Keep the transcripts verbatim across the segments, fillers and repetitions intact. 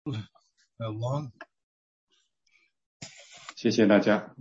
long. 谢谢大家。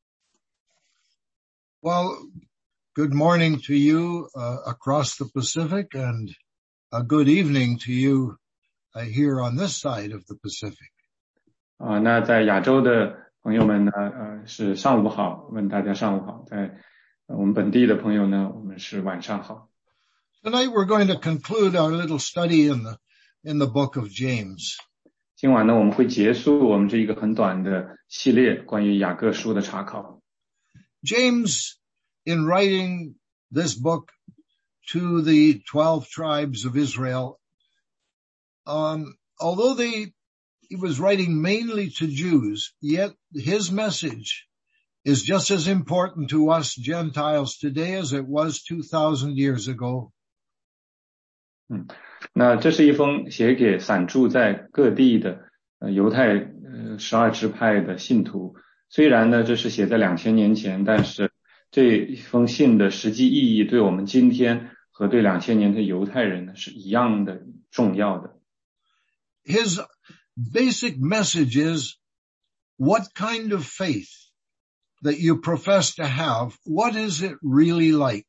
Well, good morning to you uh, across the Pacific, and a good evening to you uh, here on this side of the Pacific. 啊、呃，那在亚洲的朋友们呢，呃，是上午好，问大家上午好。在、呃、我们本地的朋友呢，我们是晚上好。 Tonight we're going to conclude our little study in the in the book of James. 今晚呢，我们会结束我们这一个很短的系列关于雅各书的查考。 James, in writing this book to the twelve tribes of Israel, um, although they, he was writing mainly to Jews, yet his message is just as important to us Gentiles today as it was two thousand years ago. 嗯，那这是一封写给散住在各地的呃犹太呃十二支派的信徒。虽然呢这是写在两千年前，但是这封信的实际意义对我们今天和对两千年的犹太人呢是一样的重要的。 His basic message is, what kind of faith that you profess to have, what is it really like?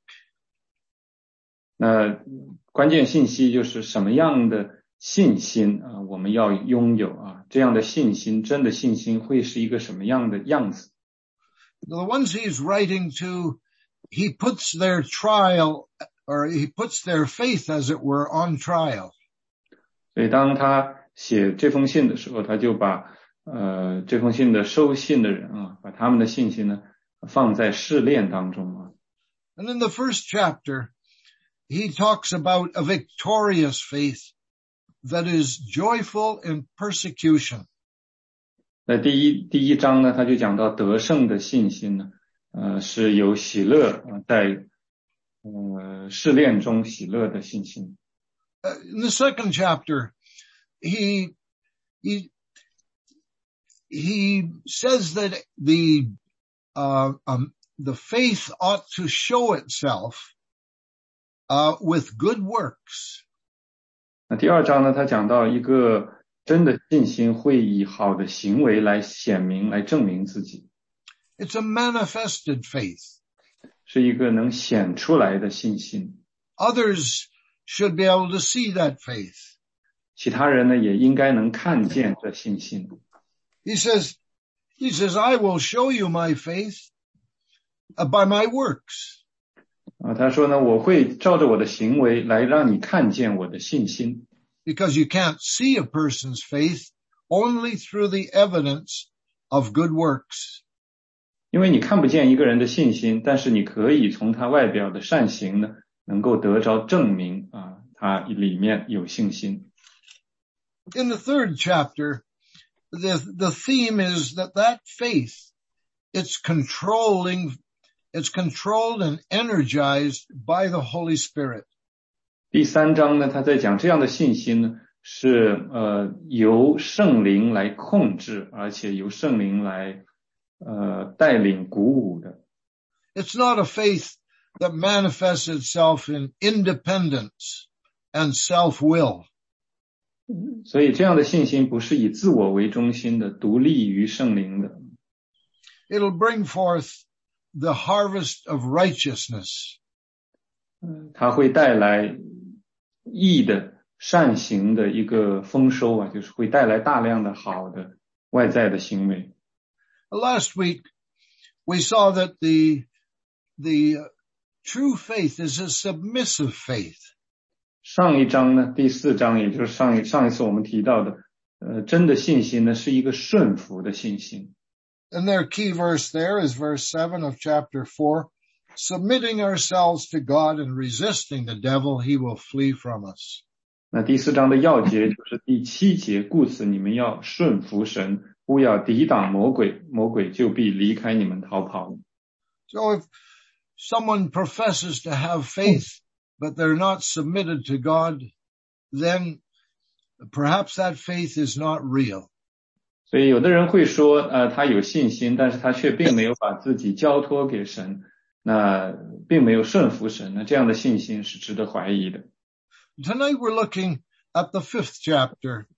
那关键信息就是什么样的信心啊，我们要拥有啊，这样的信心，真的信心会是一个什么样的样子？ The ones he's writing to, he puts their trial, or he puts their faith, as it were, on trial. 所以当他写这封信的时候，他就把呃这封信的收信的人啊，把他们的信心呢放在试炼当中啊。 And in the first chapter, he talks about a victorious faith that is joyful in persecution. 那第一第一章呢，他就讲到得胜的信心呢，呃，是有喜乐啊，在呃试炼中喜乐的信心。 Uh, in the second chapter, he he he says that the uh, um, the faith ought to show itself uh, with good works. 那第二章呢，他讲到一个真的信心会以好的行为来显明，来证明自己。 It's a manifested faith. 是一个能显出来的信心。 Others should be able to see that faith. 其他人呢，也应该能看见这信心。 He says, he says, I will show you my faith uh, by my works. 啊，他说呢，我会照着我的行为来让你看见我的信心。 Because you can't see a person's faith only through the evidence of good works. 因为你看不见一个人的信心，但是你可以从他外表的善行呢，能够得着证明啊，他里面有信心。 In the third chapter, the, the theme is that that faith, it's controlling, it's controlled and energized by the Holy Spirit. 第三章呢，他在讲这样的信心呢，是呃由圣灵来控制，而且由圣灵来呃带领鼓舞的。 It's not a faith that manifests itself in independence and self-will. 所以这样的信心不是以自我为中心的，独立于圣灵的。 It'll bring forth the harvest of righteousness. 它会带来义的善行的一个丰收啊，就是会带来大量的好的外在的行为。 Last week, we saw that the, the true faith is a submissive faith. 上一章呢，第四章，也就是上一上一次我们提到的，呃，真的信心呢是一个顺服的信心。 And their key verse there is verse seven of chapter four. Submitting ourselves to God and resisting the devil, he will flee from us. 那第四章的要节就是第七节，故此你们要顺服神，不要抵挡魔鬼，魔鬼就必离开你们逃跑。 So if someone professes to have faith, but they're not submitted to God, then perhaps that faith is not real. 所以有的人会说，呃，他有信心，但是他却并没有把自己交托给神，那并没有顺服神，那这样的信心是值得怀疑的。 Tonight we're looking at the fifth chapter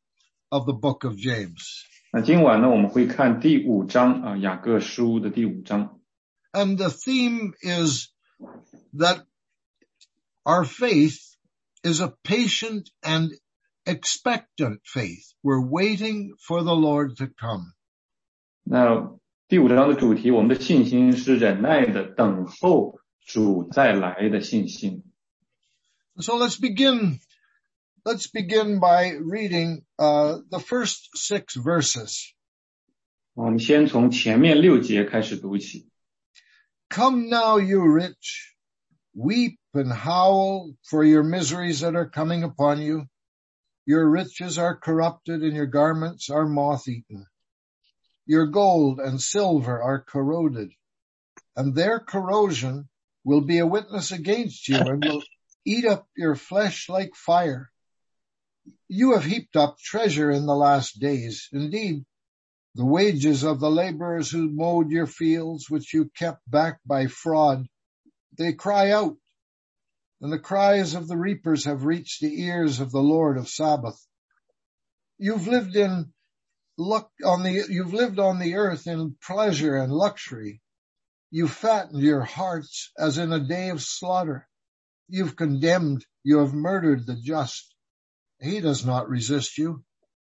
of the book of James. 那今晚呢，我们会看第五章啊，雅各书的第五章。 And the theme is that our faith is a patient and expectant faith. We're waiting for the Lord to come. 那第五章的主题，我们的信心是忍耐的等候主再来的信心。 So let's begin. Let's begin by reading uh, the first six verses. 我们先从前面六节开始读起。 Come now, you rich, weep and howl for your miseries that are coming upon you. Your riches are corrupted and your garments are moth-eaten. Your gold and silver are corroded, and their corrosion will be a witness against you and will eat up your flesh like fire. You have heaped up treasure in the last days. Indeed, the wages of the laborers who mowed your fields, which you kept back by fraud, they cry out, and the cries of the reapers have reached the ears of the Lord of Sabaoth. You've lived in luck on the, you've lived on the earth in pleasure and luxury. You fattened your hearts as in a day of slaughter. You've condemned, you have murdered the just. He does not resist you.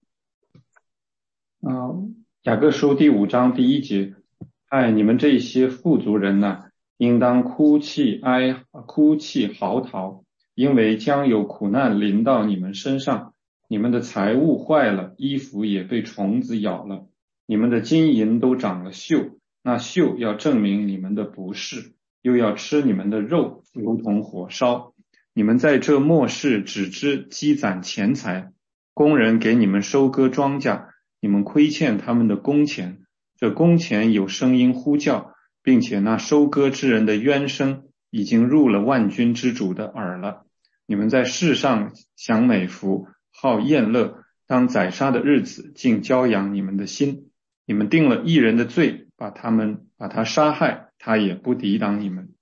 嗯，雅各书第五章第一节，哎，你们这些富足人呐，应当哭泣哀哭泣嚎啕，因为将有苦难临到你们身上。你们的财物坏了，衣服也被虫子咬了，你们的金银都长了锈，那锈要证明你们的不是，又要吃你们的肉，如同火烧。你们在这末世只知积攒钱财，工人给你们收割庄稼，你们亏欠他们的工钱，这工钱有声音呼叫，并且那收割之人的冤声已经入了万军之主的耳了。你们在世上享美福，好宴乐，当宰杀的日子，竟骄养你们的心。你们定了义人的罪，把他们把他杀害，他也不抵挡你们。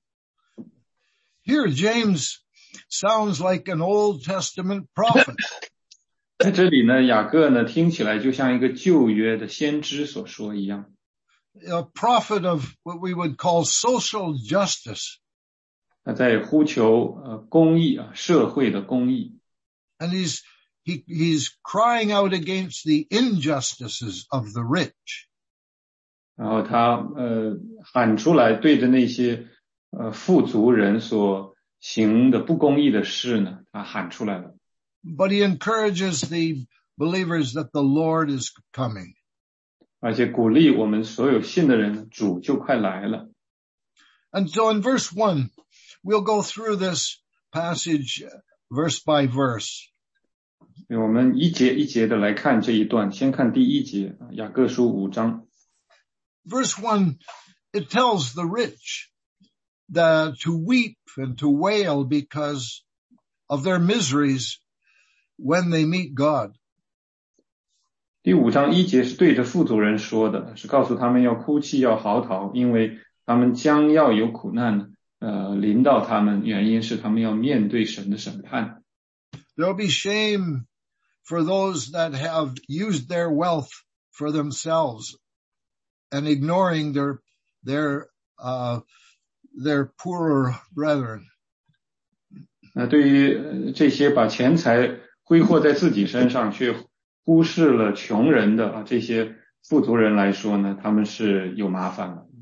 Here, James sounds like an Old Testament prophet. 在这里呢，雅各呢听起来就像一个旧约的先知所说一样。 A prophet of what we would call social justice. 他在呼求呃公义啊，社会的公义。 And he's he he's crying out against the injustices of the rich. 然后他呃喊出来，对着那些呃富足人所行的不公义的事呢，他喊出来了。 But he encourages the believers that the Lord is coming. 而且鼓励我们所有信的人，主就快来了。 And so in verse one, we'll go through this passage verse by verse. 我们一节一节的来看这一段，先看第一节，雅各书五章。 Verse one, it tells the rich that to weep and to wail because of their miseries when they meet God. 第五章一节是对着富足人说的，是告诉他们要哭泣要嚎啕，因为他们将要有苦难呃临到他们，原因是他们要面对神的审判。 There'll be shame for those that have used their wealth for themselves and ignoring their their uh their poorer brethren. 那对于这些把钱财挥霍在自己身上，却忽视了穷人的啊这些富足人来说呢，他们是有麻烦了。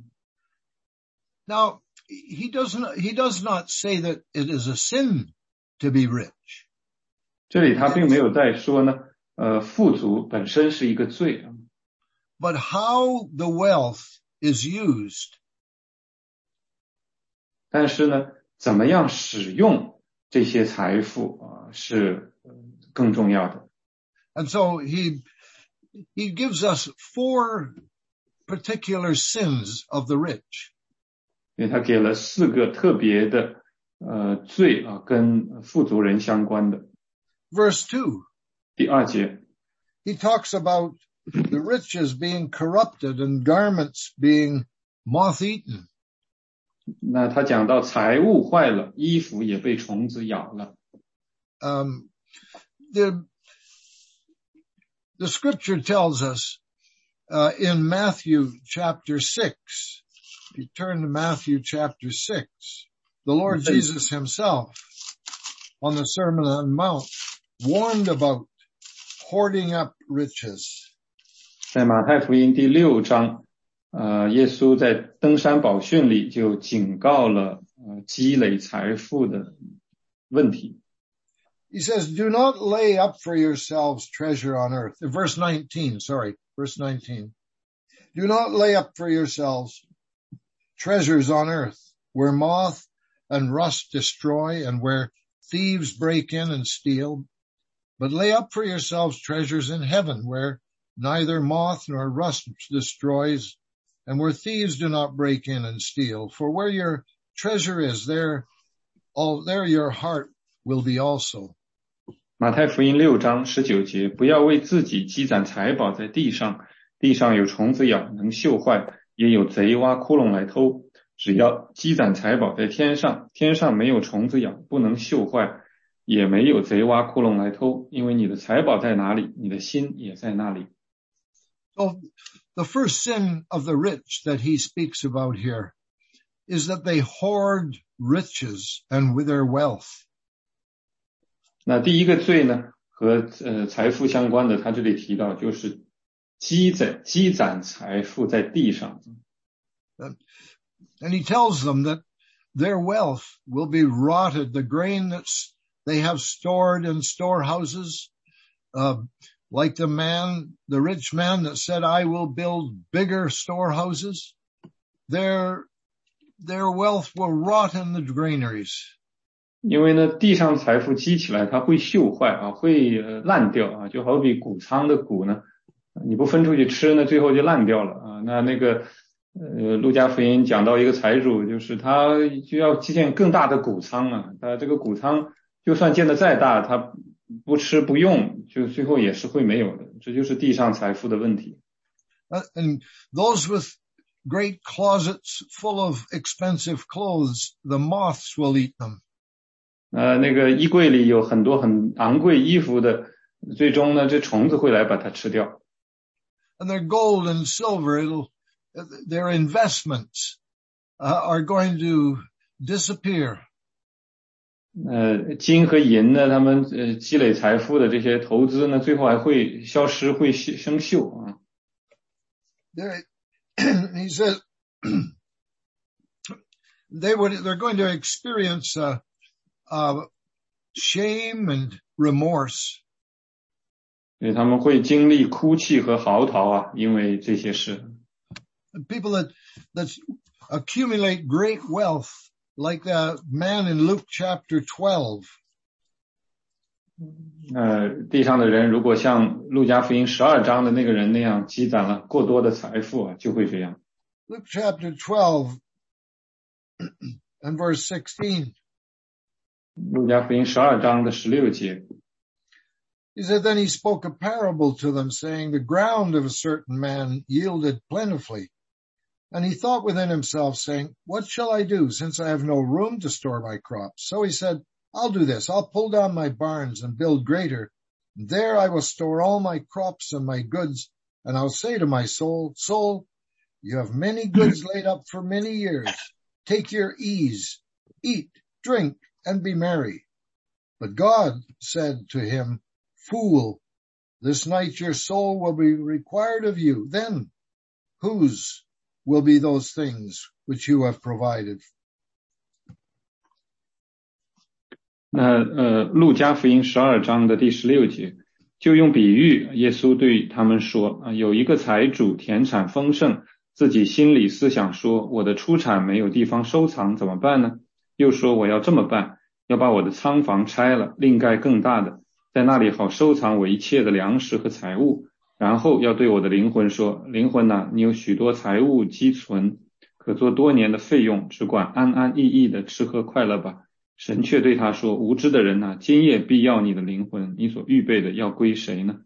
Now, he doesn't he does not say that it is a sin to be rich. 这里他并没有在说呢，呃，富足本身是一个罪。 But how the wealth is used. 但是呢，怎么样使用这些财富啊，是更重要的。 And so he he gives us four particular sins of the rich. 因为他给了四个特别的呃罪啊，跟富足人相关的。 Verse two. 第二节。 He talks about the riches being corrupted and garments being moth-eaten. 那他讲到财物坏了，衣服也被虫子咬了。 Um, the the scripture tells us, uh, in Matthew chapter six, if you turn to Matthew chapter six, the Lord Jesus himself on the Sermon on the Mount warned about hoarding up riches. 在马太福音第六章，呃，耶稣在登山宝训里就警告了呃积累财富的问题。 He says, do not lay up for yourselves treasure on earth. Verse nineteen, sorry, verse nineteen. Do not lay up for yourselves treasures on earth, where moth and rust destroy and where thieves break in and steal. But lay up for yourselves treasures in heaven, where neither moth nor rust destroys, and where thieves do not break in and steal. For where your treasure is, there, all, there your heart will be also. 马太福音六章十九节，不要为自己积攒财宝在地上，地上有虫子咬，能锈坏，也有贼挖窟窿来偷。只要积攒财宝在天上，天上没有虫子咬，不能锈坏，也没有贼挖窟窿来偷。因为你的财宝在哪里，你的心也在那里。 So the first sin of the rich that he speaks about here is that they hoard riches and with their wealth. 那第一个罪呢，和呃财富相关的，他这里提到就是积攒积攒财富在地上。 And he tells them that their wealth will be rotted. The grain that they have stored in storehouses, uh, like the man, the rich man that said, I will build bigger storehouses. Their, their wealth will rot in the granaries. 因为呢，地上财富积起来，它会锈坏啊，会呃烂掉啊，就好比谷仓的谷呢，你不分出去吃呢，最后就烂掉了啊。那那个呃，路加福音讲到一个财主，就是他就要建更大的谷仓啊，他这个谷仓就算建得再大，他不吃不用，就最后也是会没有的，这就是地上财富的问题。 Uh, and those with great closets full of expensive clothes, the moths will eat them. 呃，那个衣柜里有很多很昂贵衣服的，最终呢，这虫子会来把它吃掉。 And their gold and silver, it'll, their investments uh, are going to disappear. 呃，金和银呢，他们呃积累财富的这些投资呢，最后还会消失，会生锈啊。 There, he says they would, they're going to experience uh, uh, shame and remorse. 所以他们会经历哭泣和嚎啕啊，因为这些事。 People that that accumulate great wealth, like the man in Luke chapter twelve. 呃，地上的人如果像路加福音十二章的那个人那样积攒了过多的财富啊，就会这样。 Luke chapter twelve and verse sixteen. 路加福音十二章的十六节。 He said, then he spoke a parable to them, saying, the ground of a certain man yielded plentifully. And he thought within himself, saying, what shall I do, since I have no room to store my crops? So he said, I'll do this. I'll pull down my barns and build greater. There I will store all my crops and my goods. And I'll say to my soul, soul, you have many goods laid up for many years. Take your ease, eat, drink, and be merry. But God said to him, fool, this night your soul will be required of you. Then whose will be those things which you have provided? 那呃，路加福音十二章的第十六节，就用比喻，耶稣对他们说：啊，有一个财主田产丰盛，自己心里思想说，我的出产没有地方收藏，怎么办呢？又说我要这么办，要把我的仓房拆了，另盖更大的，在那里好收藏我一切的粮食和财物。然后要对我的灵魂说，灵魂哪，你有许多财物积存，可做多年的费用，只管安安逸逸的吃喝快乐吧。神却对他说，无知的人哪，今夜必要你的灵魂，你所预备的要归谁呢？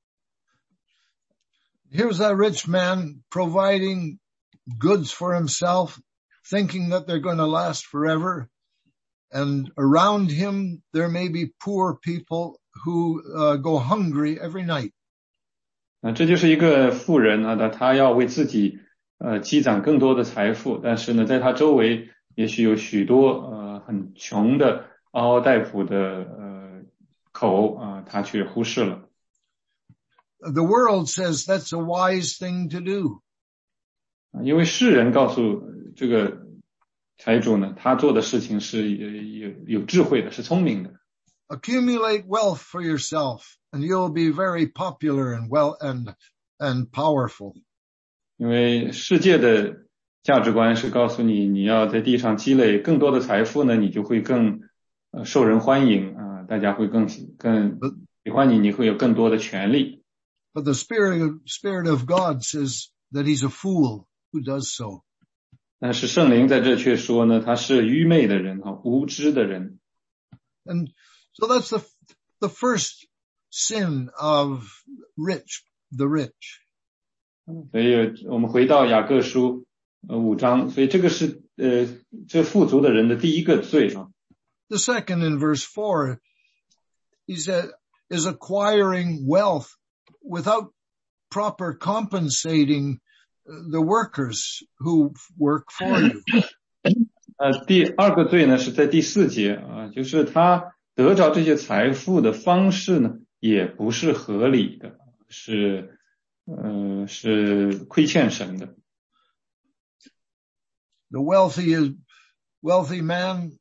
Here's that rich man providing goods for himself, thinking that they're going to last forever. And around him, there may be poor people who uh, go hungry every night. 啊，这就是一个富人啊，他他要为自己呃积攒更多的财富，但是呢，在他周围也许有许多呃很穷的嗷嗷待哺的呃口啊，他却忽视了。 The world says that's a wise thing to do. 因为世人告诉这个财主呢，他做的事情是有有有智慧的，是聪明的。 Accumulate wealth for yourself, and you'll be very popular and well and and powerful. 因为世界的价值观是告诉你，你要在地上积累更多的财富呢，你就会更呃受人欢迎啊、呃，大家会更更喜欢你，你会有更多的权利。 But the spirit of, spirit of God says that he's a fool who does so. 但是圣灵在这却说呢，他是愚昧的人哈，无知的人。 And so that's the the first sin of rich, the rich. 所以我们回到雅各书呃五章，所以这个是呃这富足的人的第一个罪啊。 The second in verse four, he said, is acquiring wealth without proper compensating the workers who work for you. 呃，第二个罪呢是在第四节啊，就是他得着这些财富的方式呢，也不是合理的，是呃是亏欠神的。 The wealthy is wealthy man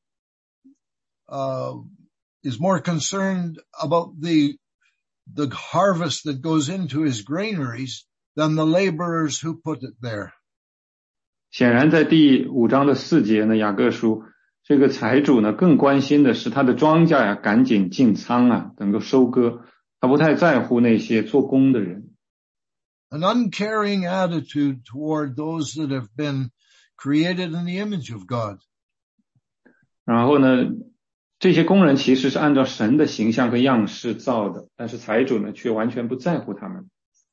uh, is more concerned about the the harvest that goes into his granaries than the laborers who put it there. 显然在第五章的四节呢，雅各书这个财主呢更关心的是他的庄稼呀赶紧进仓啊，能够收割，他不太在乎那些做工的人。 An uncaring attitude toward those that have been created in the image of God. 然后呢，这些工人其实是按照神的形象和样式造的，但是财主呢却完全不在乎他们。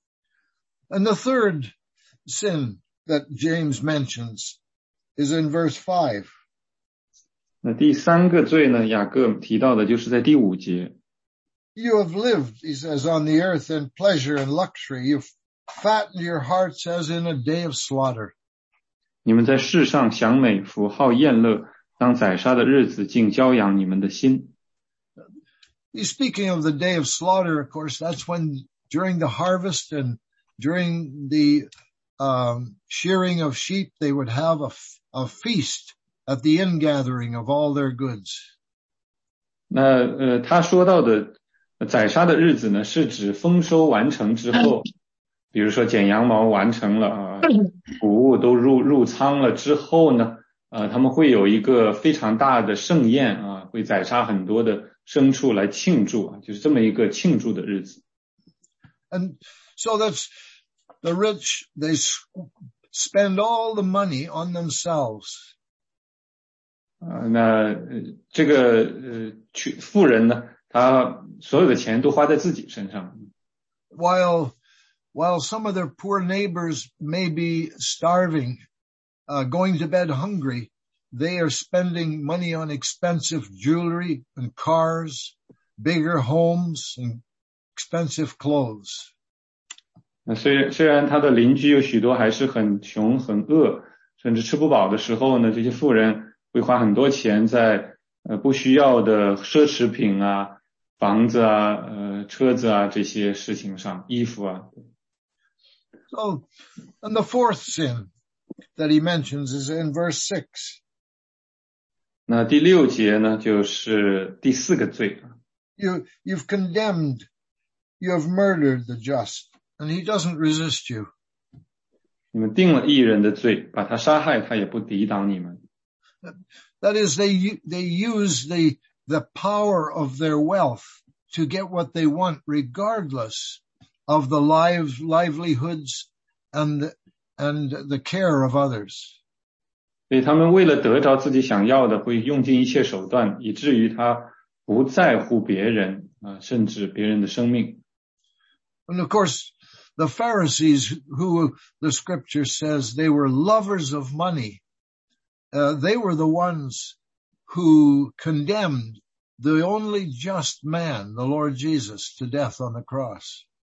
And the third sin that James mentions is in verse five. 那第三个罪呢，雅各提到的就是在第五节。 You have lived, he says, on the earth in pleasure and luxury. You've fattened your hearts as in a day of slaughter. 你们在世上享美福，好宴乐，当宰杀的日子，竟骄养你们的心。 He's speaking of the day of slaughter, of course. That's when during the harvest and during the um, shearing of sheep, they would have a, a feast at the ingathering of all their goods. 那呃，他说到的宰杀的日子呢，是指丰收完成之后，比如说剪羊毛完成了啊，谷物都入入仓了之后呢，呃，他们会有一个非常大的盛宴啊，会宰杀很多的牲畜来庆祝啊，就是这么一个庆祝的日子。 And so that's the rich, they spend all the money on themselves. 啊、呃，那这个呃，富人呢，他所有的钱都花在自己身上。 While while some of their poor neighbors may be starving, uh, going to bed hungry, they are spending money on expensive jewelry and cars, bigger homes and expensive clothes. 那虽然虽然他的邻居有许多还是很穷很饿，甚至吃不饱的时候呢，这些富人会花很多钱在呃不需要的奢侈品啊、房子啊、呃车子啊这些事情上，衣服啊。 So, and the fourth sin that he mentions is in verse six. 那第六节呢，就是第四个罪。 You, you've condemned, you have murdered the just, and he doesn't resist you. 你们定了义人的罪，把他杀害，他也不抵挡你们。 That is, they, they use the, the power of their wealth to get what they want, regardless of the lives, livelihoods and, and the care of others. 所以他们为了得着自己想要的，会用尽一切手段，以至于他不在乎别人啊，甚至别人的生命。 And of course, the Pharisees, who the scripture says they were lovers of money, uh, they were the ones who condemned the only just man, the Lord Jesus, to death on the cross.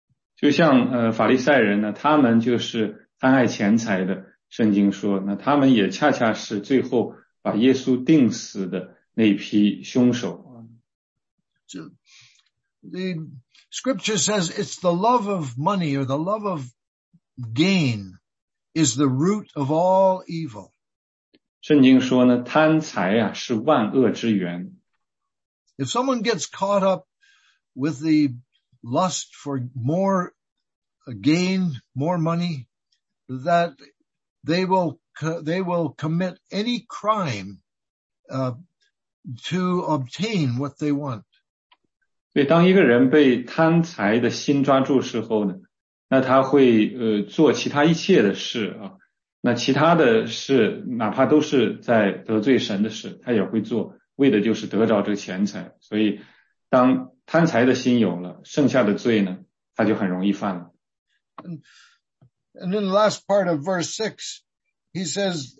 就像呃法利赛人呢，他们就是贪爱钱财的，圣经说，那他们也恰恰是最后把耶稣钉死的那一批凶手。 So, the scripture says it's the love of money or the love of gain is the root of all evil. 圣经说呢，贪财啊是万恶之源。 If someone gets caught up with the lust for more gain, more money, that they will they will commit any crime uh, to obtain what they want. 所以当一个人被贪财的心抓住时候呢，那他会呃做其他一切的事啊，那其他的事哪怕都是在得罪神的事，他也会做，为的就是得着这个钱财。所以当贪财的心有了，剩下的罪呢，他就很容易犯了。 And, and in the last part of verse six, he says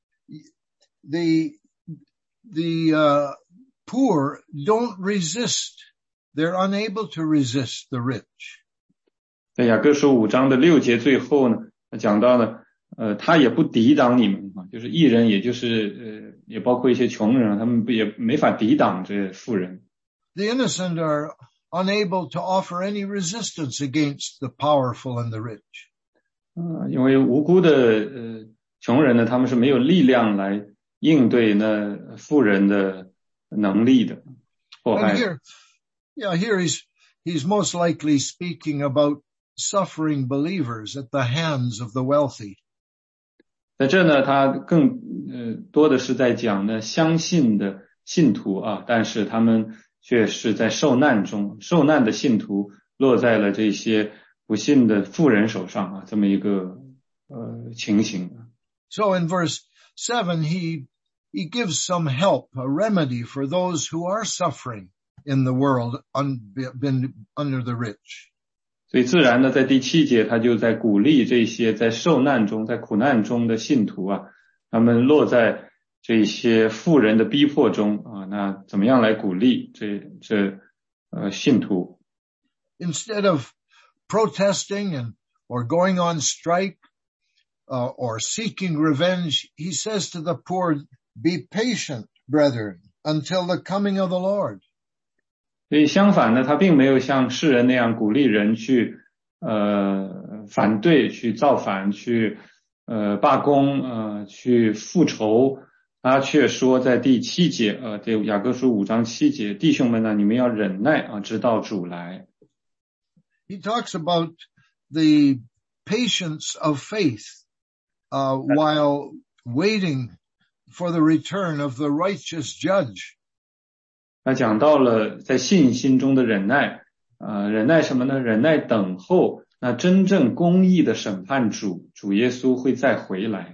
the the uh, poor don't resist. They're unable to resist the rich. 在雅各书五章的六节最后呢，讲到呢，呃，他也不抵挡你们啊，就是义人，也就是呃，也包括一些穷人，他们也没法抵挡这富人。 The innocent are unable to offer any resistance against the powerful and the rich. 啊、呃，因为无辜的呃穷人呢，他们是没有力量来应对那富人的能力的迫害。 And here, yeah, here he's he's most likely speaking about suffering believers at the hands of the wealthy. 在这呢，他更呃多的是在讲呢相信的信徒啊，但是他们却是在受难中，受难的信徒落在了这些不信的富人手上啊，这么一个呃情形。 So in verse seven, he he gives some help, a remedy for those who are suffering in the world un, been under the rich. 所以自然呢，在第七节他就在鼓励这些在受难中、在苦难中的信徒啊，他们落在这些富人的逼迫中啊，那怎么样来鼓励这这呃信徒 ？Instead of protesting and or going on strike uh, or seeking revenge, he says to the poor, "Be patient, brethren, until the coming of the Lord." 所以相反呢，他并没有像世人那样鼓励人去呃反对、去造反、去呃罢工、呃去复仇。他却说在第七节，呃，这雅各书五章七节，弟兄们呢，你们要忍耐啊，直到主来。 He talks about the patience of faith, uh, while waiting for the return of the righteous judge. 他讲到了在信心中的忍耐，呃，忍耐什么呢？忍耐等候那真正公义的审判主，主耶稣会再回来。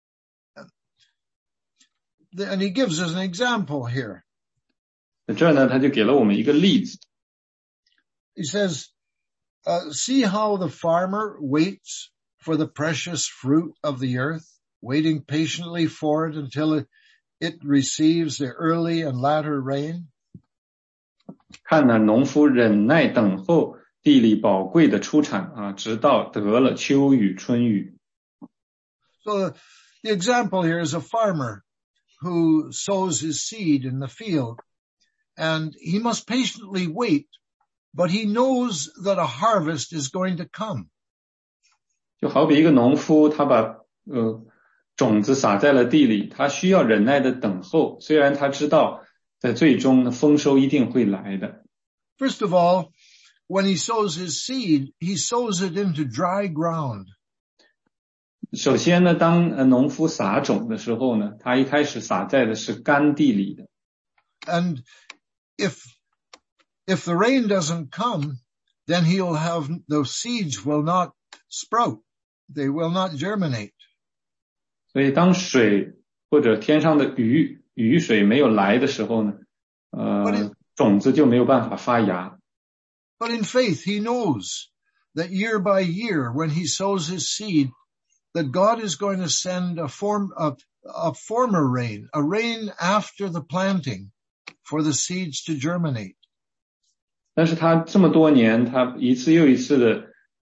And he gives us an example here. 在这呢，他就给了我们一个例子。 He says, uh, see how the farmer waits for the precious fruit of the earth, waiting patiently for it until it, it receives the early and latter rain. 看呢，农夫忍耐等候地里宝贵的出产啊，直到得了秋雨春雨。 So the example here is a farmer who sows his seed in the field, and he must patiently wait, but he knows that a harvest is going to come. 就好比一个农夫，他把呃种子撒在了地里，他需要忍耐的等候，虽然他知道在最终呢丰收一定会来的。 First of all, when he sows his seed, he sows it into dry ground. 首先呢，当呃农夫撒种的时候呢，他一开始撒在的是干地里的。 And if if the rain doesn't come, then he'll have those seeds will not sprout. They will not germinate. 所以当水或者天上的雨雨水没有来的时候呢，呃，种子就没有办法发芽。 But in faith, he knows that year by year, when he sows his seed, that God is going to send a form of a former rain, a rain after the planting, for the seeds to germinate. 但是他这么多年，他一次又一次的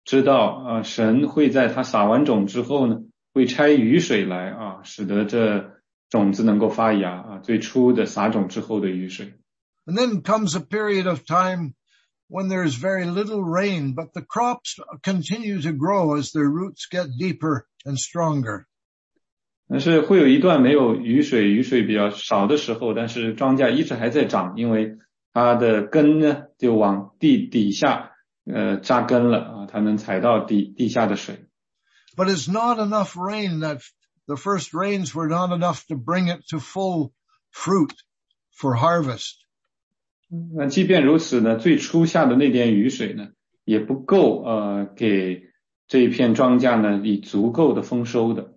知道啊，神会在他撒完种之后呢，会差雨水来啊，使得这种子能够发芽啊，最初的撒种之后的雨水。 And then comes a period of time when there's very little rain, but the crops continue to grow as their roots get deeper and stronger. 但是会有一段没有雨水，雨水比较少的时候，但是庄稼一直还在长，因为它的根呢就往地底下呃扎根了啊，它能踩到地地下的水。 But it's not enough rain. That the first rains were not enough to bring it to full fruit for harvest. 那即便如此呢，最初下的那点雨水呢，也不够呃给这一片庄稼呢以足够的丰收的。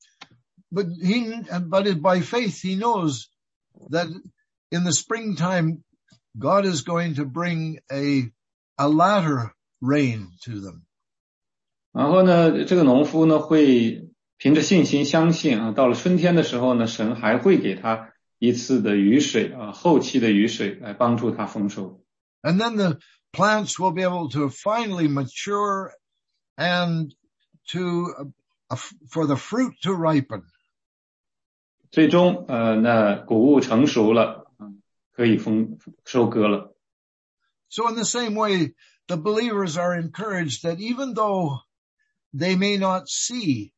But he, but by faith, he knows that in the springtime, God is going to bring a a latter rain to them. 然后呢，这个农夫呢会凭着信心相信啊，到了春天的时候呢，神还会给他一次的雨水啊，后期的雨水来帮助他丰收。 And then the plants will be able to finally mature and to uh, for the fruit to ripen. 最终呃，那谷物成熟了，可以丰收割了。 So in the same way, the believers are encouraged that even though they may not see,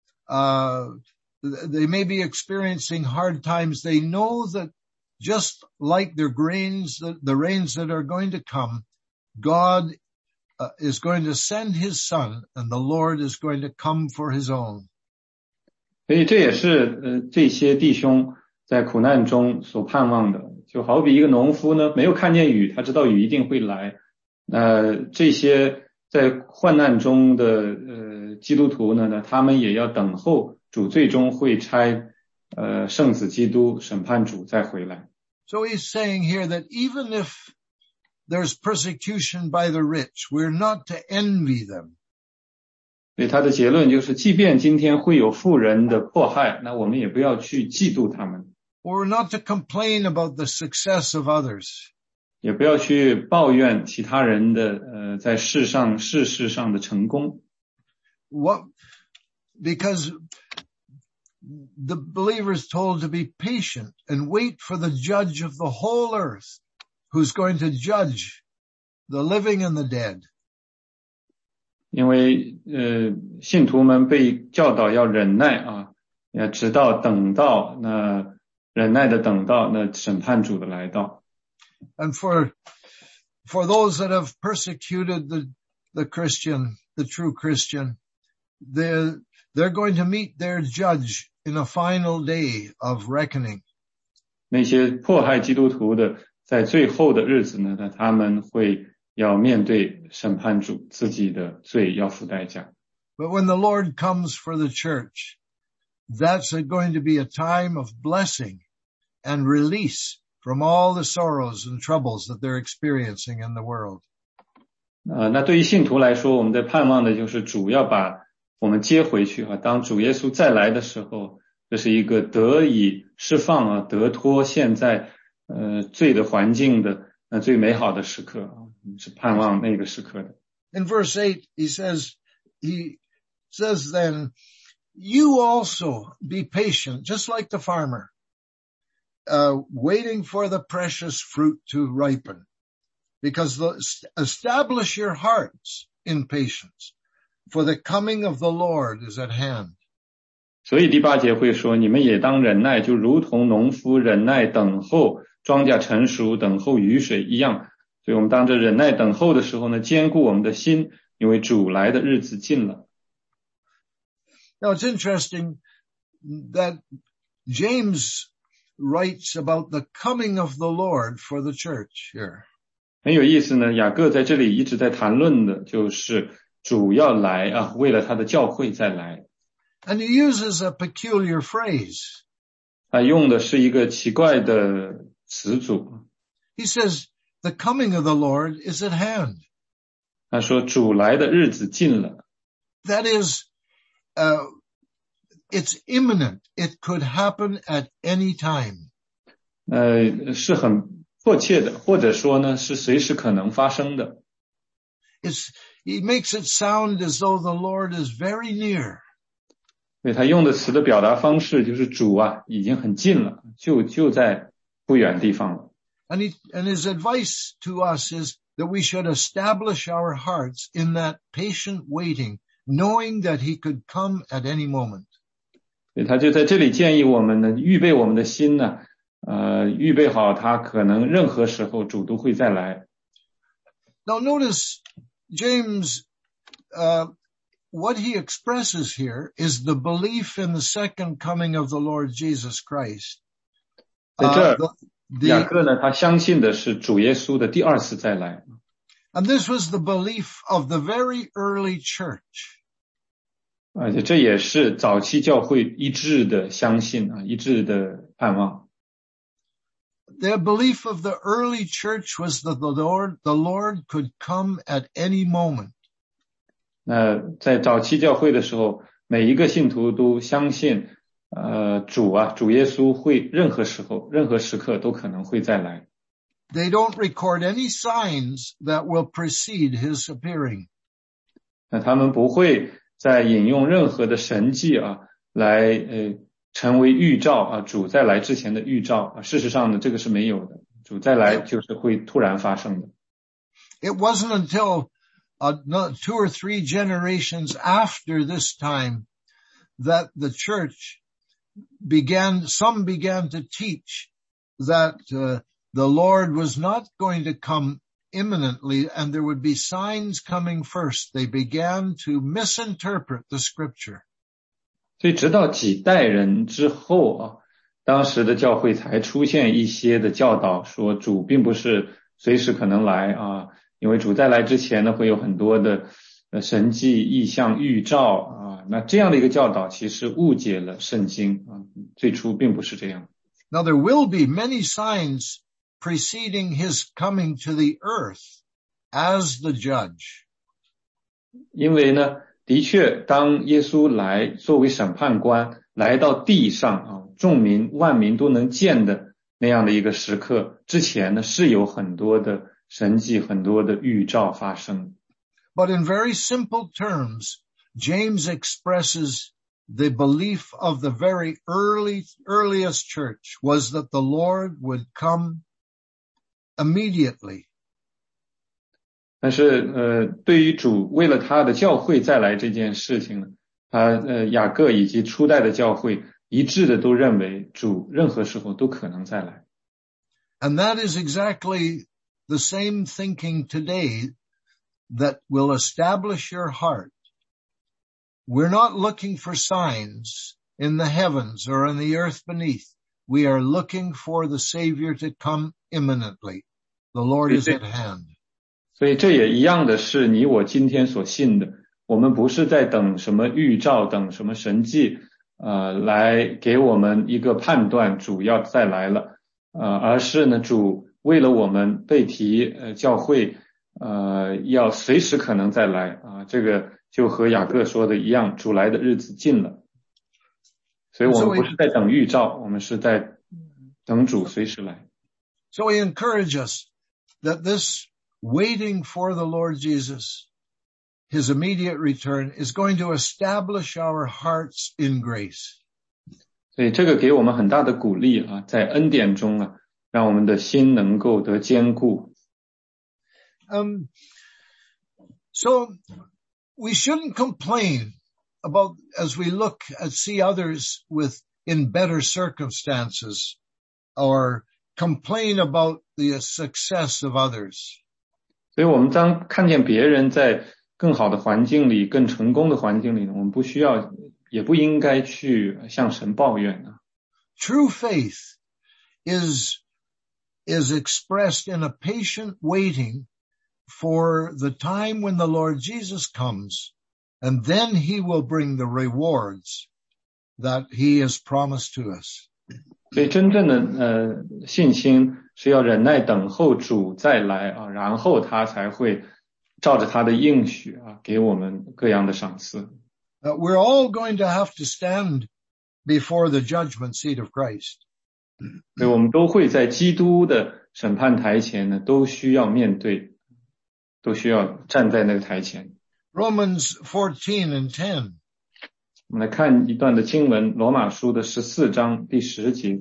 uh, they may be experiencing hard times, they know that just like their grains, the, the rains that are going to come, God uh, is going to send his son and the Lord is going to come for his own. 所以这也是呃这些弟兄在苦难中所盼望的，就好比一个农夫呢，没有看见雨，他知道雨一定会来。呃，这些在患难中的呃基督徒呢，他们也要等候主最终会差呃圣子基督审判主再回来。 So he's saying here that even if there's persecution by the rich, we're not to envy them. 所以他的结论就是，即便今天会有富人的迫害，那我们也不要去嫉妒他们。 We're not to complain about the success of others. 也不要去抱怨其他人的呃在世上事事上的成功。 What? Because the believer is told to be patient and wait for the judge of the whole earth, who's going to judge the living and the dead. 因为呃信徒们被教导要忍耐啊，要直到等到那忍耐的等到那审判主的来到。 And for for those that have persecuted the the Christian, the true Christian, they're they're going to meet their judge in a final day of reckoning. 那些迫害基督徒的，在最后的日子呢，那他们会要面对审判主，自己的罪要付代价。 But when the Lord comes for the church, that's going to be a time of blessing and release from all the sorrows and troubles that they're experiencing in the world. 呃，那对于信徒来说，我们在盼望的就是主要把我们接回去啊。当主耶稣再来的时候，这是一个得以释放啊，得脱现在呃罪的环境的那最美好的时刻啊，是盼望那个时刻的。 In verse eight, he says, he says then, you also be patient, just like the farmer, uh, waiting for the precious fruit to ripen, because the, establish your hearts in patience, for the coming of the Lord is at hand. 所以第八节会说，你们也当忍耐，就如同农夫忍耐等候庄稼成熟，等候雨水一样。所以我们当着忍耐等候的时候呢，坚固我们的心，因为主来的日子近了。 Now it's interesting that James writes about the coming of the Lord for the church here. 很有意思呢，雅各在这里一直在谈论的就是主要来啊，为了他的教会再来。 And he uses a peculiar phrase. 他用的是一个奇怪的词组。 He says, the coming of the Lord is at hand. 他说主来的日子近了。 That is, uh, it's imminent. It could happen at any time. 呃，是很迫切的，或者说呢，是随时可能发生的。 It's, he makes it sound as though the Lord is very near. 所以他用的词的表达方式就是主啊已经很近了，就就在不远地方了。 And he, and his advice to us is that we should establish our hearts in that patient waiting, knowing that he could come at any moment. 所以他就在这里建议我们呢，预备我们的心呢，呃，预备好他可能任何时候主都会再来。 Now notice James, uh, what he expresses here is the belief in the second coming of the Lord Jesus Christ. 在这 Uh, the, 雅 the, 各呢，他相信的是主耶稣的第二次再来。 and this was the belief of the very early church. 而且这也是早期教会一致的相信啊，一致的盼望。 The belief of the early church was that the Lord, the Lord could come at any moment. 那在早期教会的时候，每一个信徒都相信，呃，主啊，主耶稣会任何时候、任何时刻都可能会再来。 They don't record any signs that will precede his appearing. 那他们不会再引用任何的神迹啊，来呃成为预兆啊，主再来之前的预兆啊。事实上呢，这个是没有的，主再来就是会突然发生的。 It wasn't until uh, no, two or three generations after this time that the church began, some began to teach that uh, the Lord was not going to come imminently and there would be signs coming first. They began to misinterpret the scripture. 所以直到几代人之后啊，当时的教会才出现一些的教导，说主并不是随时可能来啊，因为主再来之前呢，会有很多的神迹、异象、预兆啊。那这样的一个教导，其实误解了圣经啊，最初并不是这样。 Now there will be many signs preceding his coming to the earth as the judge. 因为呢，的确，当耶稣来作为审判官来到地上啊，众民万民都能见的那样的一个时刻之前呢，是有很多的神迹、很多的预兆发生。 But in very simple terms, James expresses the belief of the very early, earliest church was that the Lord would come immediately. 但是呃，对于主为了他的教会再来这件事情呢，他呃雅各以及初代的教会一致的都认为主任何时候都可能再来。 And that is exactly the same thinking today that will establish your heart. We're not looking for signs in the heavens or in the earth beneath. We are looking for the Savior to come imminently. The Lord is at hand. 所以这也一样的是你我今天所信的，我们不是在等什么预兆，等什么神迹，呃，来给我们一个判断主要再来了，呃，而是呢，主为了我们被提呃教会，呃，要随时可能再来啊、呃，这个就和雅各说的一样，主来的日子近了，所以我们不是在等预兆，我们是在等主随时来。 So we encourage us that this waiting for the Lord Jesus, his immediate return, is going to establish our hearts in grace. 所以这个给我们很大的鼓励啊，在恩典中啊，让我们的心能够得坚固。 Um, so we shouldn't complain about as we look and see others with in better circumstances, or complain about the success of others. 所以我们当看见别人在更好的环境里、更成功的环境里呢，我们不需要，也不应该去向神抱怨啊。 True faith is, is expressed in a patient waiting for the time when the Lord Jesus comes, and then he will bring the rewards that he has promised to us. 所以真正的呃信心是要忍耐等候主再来啊，然后他才会照着他的应许啊，给我们各样的赏赐。 Uh, we're all going to have to stand before the judgment seat of Christ. 所以我们都会在基督的审判台前呢，都需要面对，都需要站在那个台前。 Romans fourteen and ten. 我们来看一段的经文，罗马书的十四章第十节。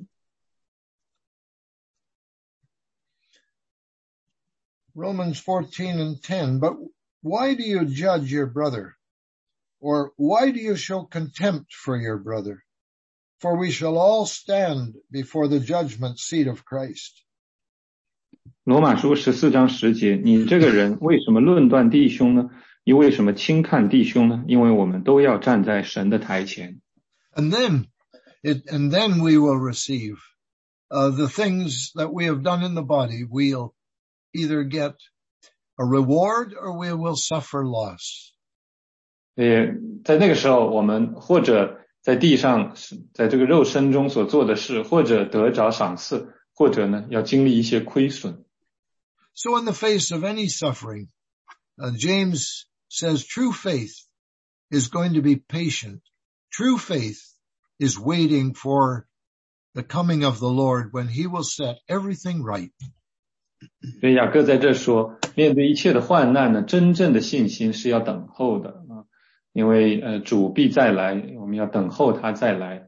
Romans fourteen and ten. But why do you judge your brother? Or why do you show contempt for your brother? For we shall all stand before the judgment seat of Christ. 罗马书十四章十节，你这个人为什么论断弟兄呢？又为什么轻看弟兄呢？因为我们都要站在神的台前。 And then, it, and then we will receive uh, the things that we have done in the body. We'll either get a reward or we will suffer loss. 呃，在那个时候，我们或者在地上，在这个肉身中所做的事，或者得着赏赐，或者呢，要经历一些亏损。 So in the face of any suffering, uh, James says true faith is going to be patient. True faith is waiting for the coming of the Lord when he will set everything right. 所以雅各在这说，面对一切的患难呢，真正的信心是要等候的啊，因为呃主必再来，我们要等候他再来。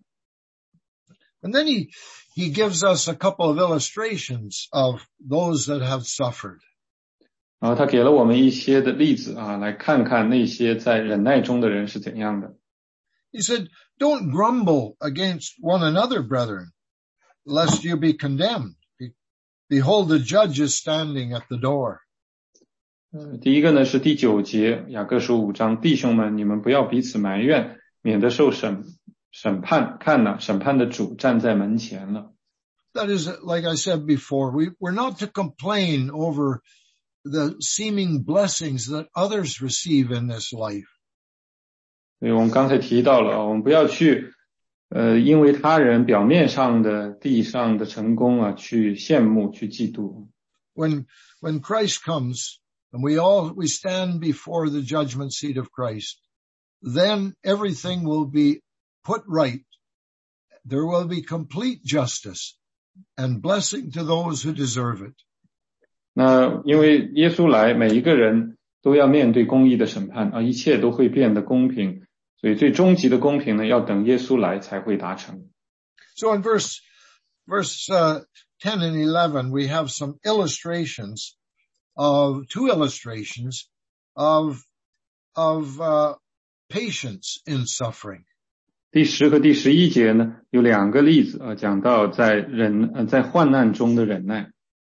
And then he he gives us a couple of illustrations of those that have suffered. 然后他给了我们一些的例子啊，来看看那些在忍耐中的人是怎样的。 He said, "Don't grumble against one another, brethren, lest you be condemned. Behold, the judge is standing at the door." 呃，第一个呢是第九节，雅各书五章，弟兄们，你们不要彼此埋怨，免得受审审判。看哪，审判的主站在门前了。 That is, like I said before, we, we're not to complain over the seeming blessings that others receive in this life. 所以我们刚才提到了，我们不要去呃，因为他人表面上的地上的成功啊，去羡慕，去嫉妒。 When, when Christ comes and we all, we stand before the judgment seat of Christ, then everything will be put right. There will be complete justice and blessing to those who deserve it. 那因为耶稣来，每一个人都要面对公义的审判啊，一切都会变得公平。所以最终极的公平呢，要等耶稣来才会达成。 So in verse, verse, uh, ten and eleven, we have some illustrations of, two illustrations of, of, uh, patience in suffering. 第十和第十一节呢，有两个例子啊，讲到在忍呃在患难中的忍耐。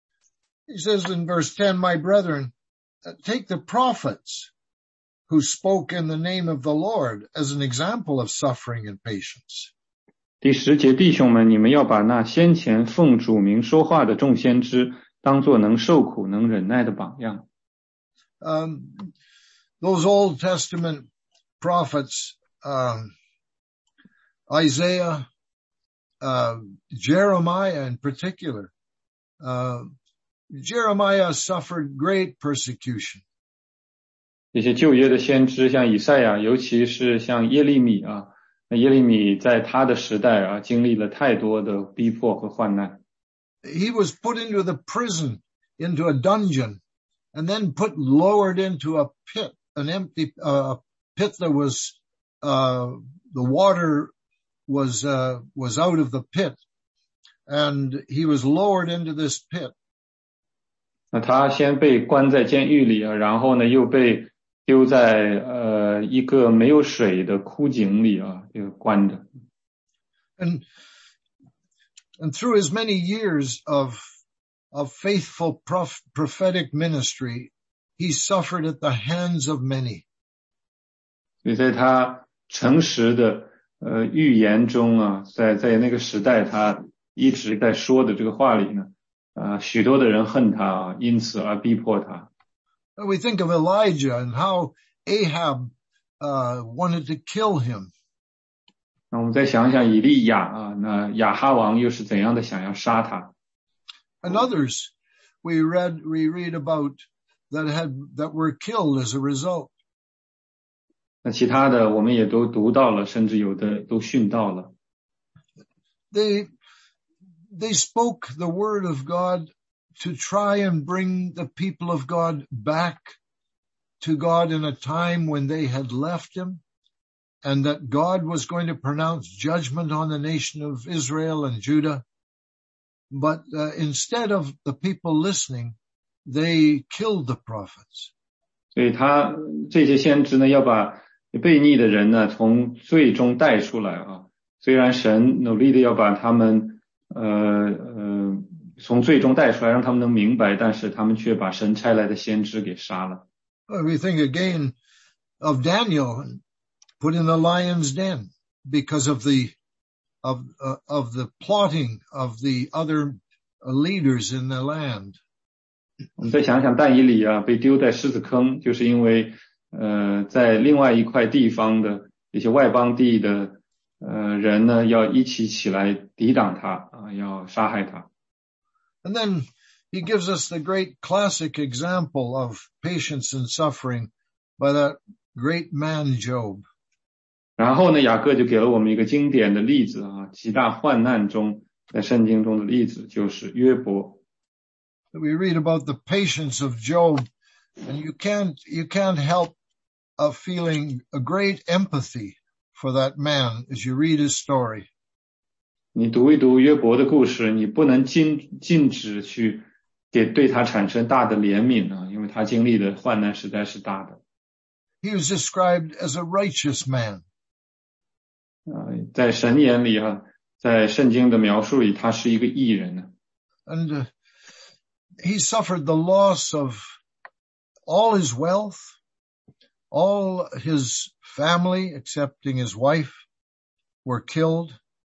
He says in verse ten, my brethren, take the prophets who spoke in the name of the Lord as an example of suffering and patience. 第十节，弟兄们，你们要把那先前奉主名说话的众先知，当作能受苦、能忍耐的榜样。 Um, those Old Testament prophets, um, Isaiah, uh, Jeremiah in particular, uh, Jeremiah suffered great persecution. 这些旧约的先知，像以赛亚，尤其是像耶利米啊，那耶利米在他的时代啊，经历了太多的逼迫和患难。 He was put into the prison, into a dungeon, and then put lowered into a pit, an empty uh, pit that was uh, the water was uh, was out of the pit, and he was lowered into this pit. 那他先被关在监狱里啊，然后呢又被丢在呃一个没有水的枯井里啊，就关着。 And and through his many years of of faithful prof, prophetic ministry, he suffered at the hands of many. 所以在他诚实的呃预言中啊，在在那个时代，他一直在说的这个话里呢。啊，许多的人恨他啊，因此而逼迫他。 We think of Elijah and how Ahab uh, wanted to kill him. 那我们再想想以利亚啊，那亚哈王又是怎样的想要杀他。 And others we read we read about that had that were killed as a result. 那其他的我们也都读到了，甚至有的都殉道了。 They They spoke the word of God to try and bring the people of God back to God in a time when they had left him, and that God was going to pronounce judgment on the nation of Israel and Judah. But uh, instead of the people listening, they killed the prophets. 所以他这些先知呢，要把悖逆的人呢从罪中带出来啊。虽然神努力的要把他们呃呃从罪中带出来，让他们能明白，但是他们却把神差来的先知给杀了。 We think again of Daniel put in the lion's den because of the of uh, of the plotting of the other leaders in the land. 我们再想想但以理啊，被丢在狮子坑，就是因为呃在另外一块地方的一些外邦地的呃人呢，要一起起来抵挡他啊，要杀害他。 And then he gives us the great classic example of patience and suffering by that great man Job. 然后呢，雅各就给了我们一个经典的例子啊，极大患难中在圣经中的例子就是约伯。 We read about the patience of Job, and you can't you can't help uh, feeling a great empathy for that man as you read his story. 你读一读约伯的故事，你不能禁禁止去给对他产生大的怜悯啊，因为他经历的患难实在是大的。 He was described as a righteous man. 呃，在神眼里啊，在圣经的描述里，他是一个义人呢。 And uh, he suffered the loss of all his wealth, all his family, excepting his wife, were killed.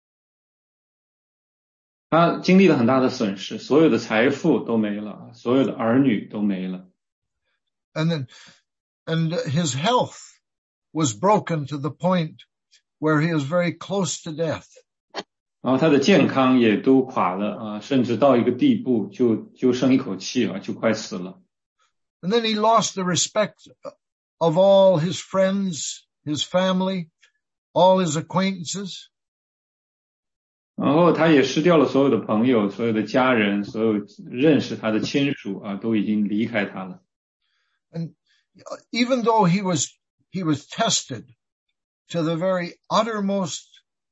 他经历了很大的损失，所有的财富都没了，所有的儿女都没了。 And then, and his health was broken to the point where he was very close to death. 然后他的健康也都垮了啊，甚至到一个地步就就剩一口气啊，就快死了。 And then he lost the respect of all his friends, his family, all his acquaintances. 然后他也失掉了所有的朋友，所有的家人，所有认识他的亲属啊，都已经离开他了。 And even though he was, he was tested to the very uttermost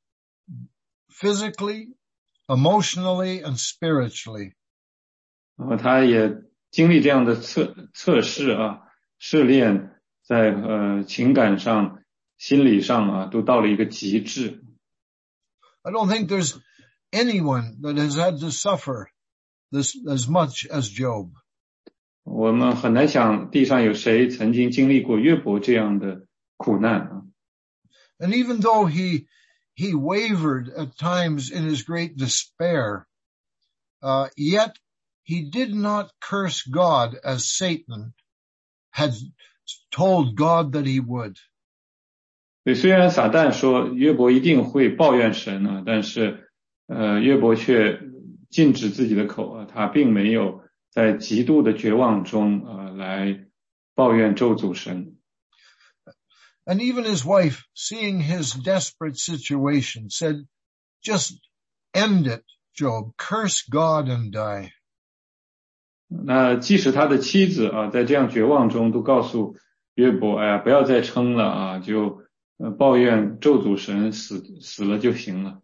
physically, emotionally, and spiritually. 然后他也经历这样的测测试啊，试炼在呃情感上、心理上啊，都到了一个极致。 I don't think there's anyone that has had to suffer this as much as Job. 我们很难想地上有谁曾经经历过约伯这样的苦难啊。 And even though he he wavered at times in his great despair, uh, yet he did not curse God as Satan had told God that he would. 对，虽然撒旦说约伯一定会抱怨神啊，但是呃约伯却禁止自己的口啊，他并没有在极度的绝望中呃来抱怨咒诅神。 And even his wife, seeing his desperate situation, said, just end it, Job. Curse God and die. 那即使他的妻子啊，在这样绝望中都告诉约伯，哎呀，不要再撑了啊，就呃抱怨咒诅神，死死了就行了。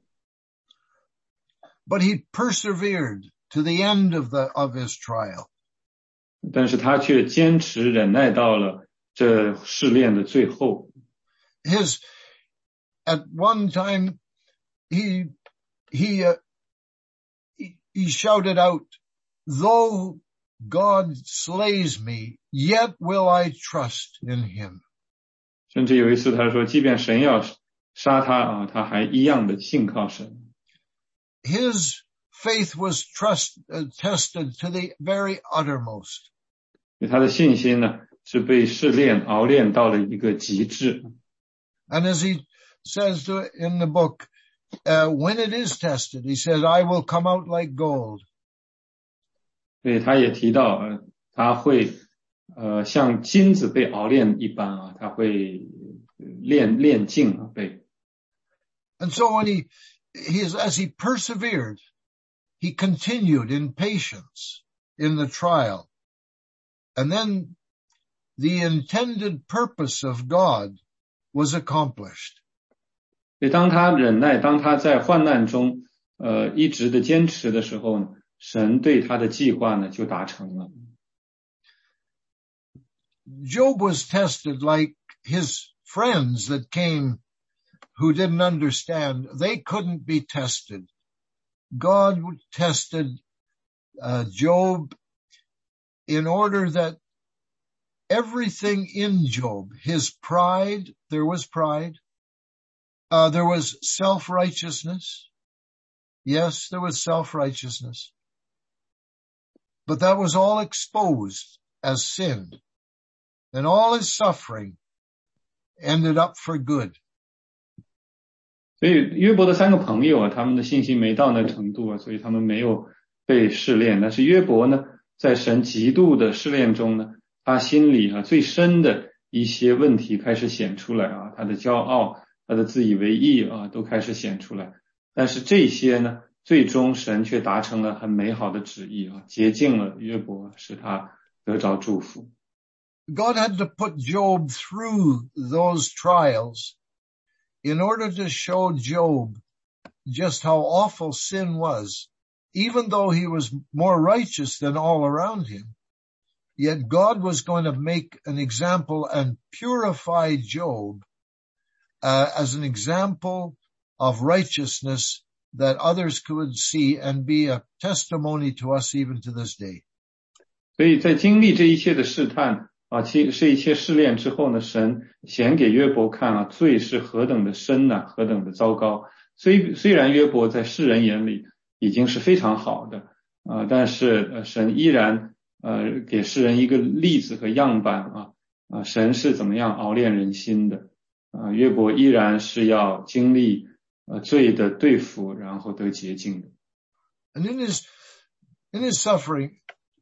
But he persevered to the end of the of his trial. 但是他却坚持忍耐到了这试炼的最后。 His, at one time, he, he, uh, he, he shouted out, though God slays me, yet will I trust in him. 甚至有一次他说，即便神要杀他啊，他还一样的信靠神。 His faith was trust, uh, tested to the very uttermost. 他的信心呢，是被试炼、熬炼到了一个极致。 And as he says to, in the book, uh, when it is tested, he says, I will come out like gold. 所以他也提到，呃，他会呃像金子被熬炼一般啊，他会炼炼净啊被。 And so when he, he is, as he persevered, he continued in patience in the trial. And then the intended purpose of God was accomplished. 所以当他忍耐，当他在患难中呃一直的坚持的时候呢，神对他的计划呢就达成了。 Job was tested like his friends that came who didn't understand. They couldn't be tested. God tested uh, Job in order that everything in Job, his pride, there was pride, uh, there was self-righteousness. Yes, there was self-righteousness. But that was all exposed as sin. And all his suffering ended up for good. 所以约伯的三个朋友啊，他们的信心没到那程度啊，所以他们没有被试炼。但是约伯呢，在神极度的试炼中呢，他心里啊最深的一些问题开始显出来啊，他的骄傲，他的自以为意啊，都开始显出来。但是这些呢，最终神却达成了很美好的旨意啊，洁净了约伯，使他得着祝福。 God had to put Job through those trials in order to show Job just how awful sin was. Even though he was more righteous than all around him, yet God was going to make an example and purify Job uh, as an example of righteousness that others could see and be a testimony to us even to this day. 所以在经历这一切的试探啊，这一切试炼之后呢，神显给约伯看啊，罪是何等的深啊，何等的糟糕。虽虽然约伯在世人眼里已经是非常好的啊、呃，但是呃神依然呃给世人一个例子和样板啊啊、呃，神是怎么样熬炼人心的啊、呃，约伯依然是要经历呃罪的对付，然后得洁净的。 And in his in his suffering,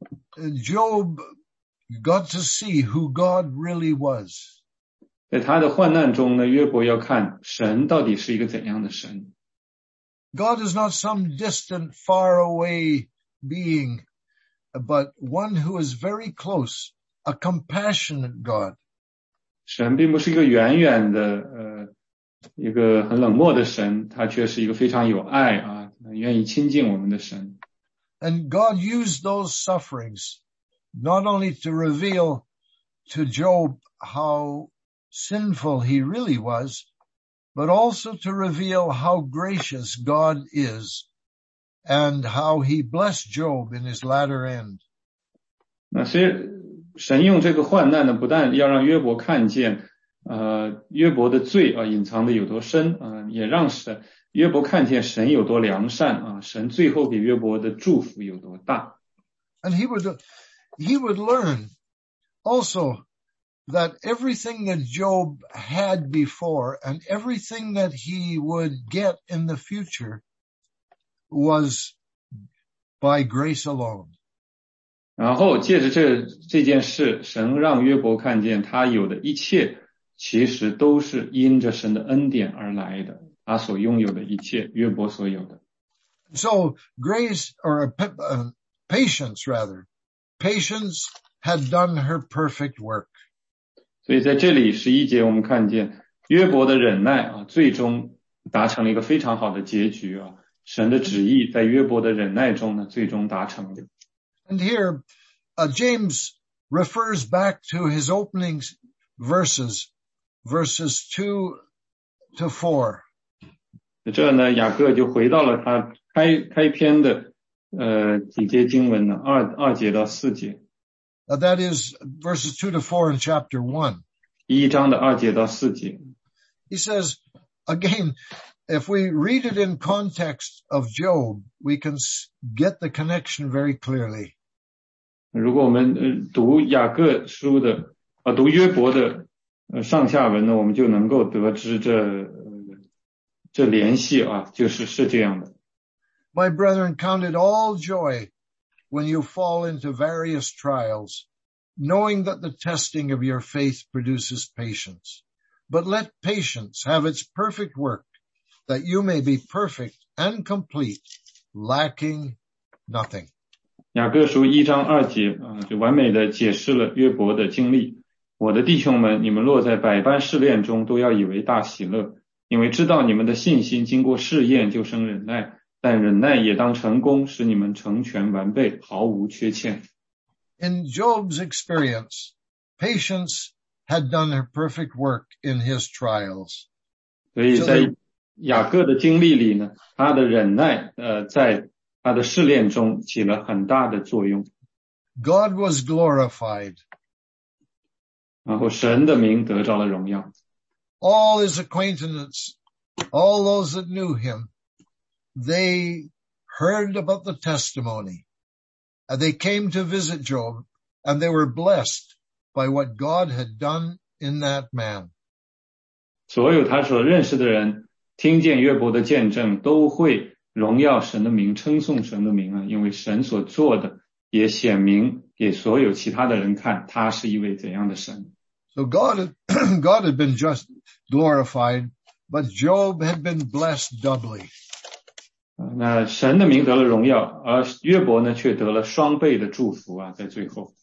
Job got to see who God really was. 在他的患难中呢，约伯要看神到底是一个怎样的神。 God is not some distant, far away being, but one who is very close, a compassionate God. 神并不是一个远远的呃一个很冷漠的神，他却是一个非常有爱啊，愿意亲近我们的神。 And God used those sufferings not only to reveal to Job how sinful he really was, but also to reveal how gracious God is and how he blessed Job in his latter end. 那所以神用这个患难呢，不但要让约伯看见呃约伯的罪啊隐藏的有多深啊、呃，也让神约伯看见神有多良善啊，神最后给约伯的祝福有多大。 And he would he would learn also that everything that Job had before and everything that he would get in the future was by grace alone. 然后借着这这件事，神让约伯看见他有的一切其实都是因着神的恩典而来的，他所拥有的一切，约伯所有的。 So grace or uh, patience rather, patience had done her perfect work. 所以在这里十一节我们看见约伯的忍耐啊，最终达成了一个非常好的结局啊，神的旨意在约伯的忍耐中呢，最终达成了。 And here, uh, James refers back to his opening verses, verses two to four. 这呢，雅各就回到了他开开篇的呃几节经文呢，二二节到四节。 Uh, that is verses two to four in chapter one. 一章的二节到四节。 He says, again, if we read it in context of Job, we can get the connection very clearly. 如果我们呃读雅各书的啊读约伯的呃上下文呢，我们就能够得知这呃这联系啊，就是是这样的。 My brethren, count it all joy when you fall into various trials, knowing that the testing of your faith produces patience. But let patience have its perfect work, that you may be perfect and complete, lacking nothing. 雅各书一章二节啊，就完美的解释了约伯的经历。 我的弟兄们，你们落在百般试炼中，都要以为大喜乐，因为知道你们的信心经过试验就生忍耐，但忍耐也当成功，使你们成全完备，毫无缺欠。 In Job's experience, patience had done her perfect work in his trials. 所以在雅各的经历里呢，他的忍耐呃在他的试炼中起了很大的作用。 God was glorified. 然后神的名得着了荣耀。 All his acquaintances, all those that knew him, they heard about the testimony. And they came to visit Job, and they were blessed by what God had done in that man. 所有他所认识的人听见约伯的见证，都会荣耀神的名，称颂神的名啊，因为神所做的也显明给所有其他的人看，他是一位怎样的神。 So God had, God had been just glorified, but Job had been blessed doubly. 那神的名得了荣耀，而约伯呢却得了双倍的祝福啊，在最后。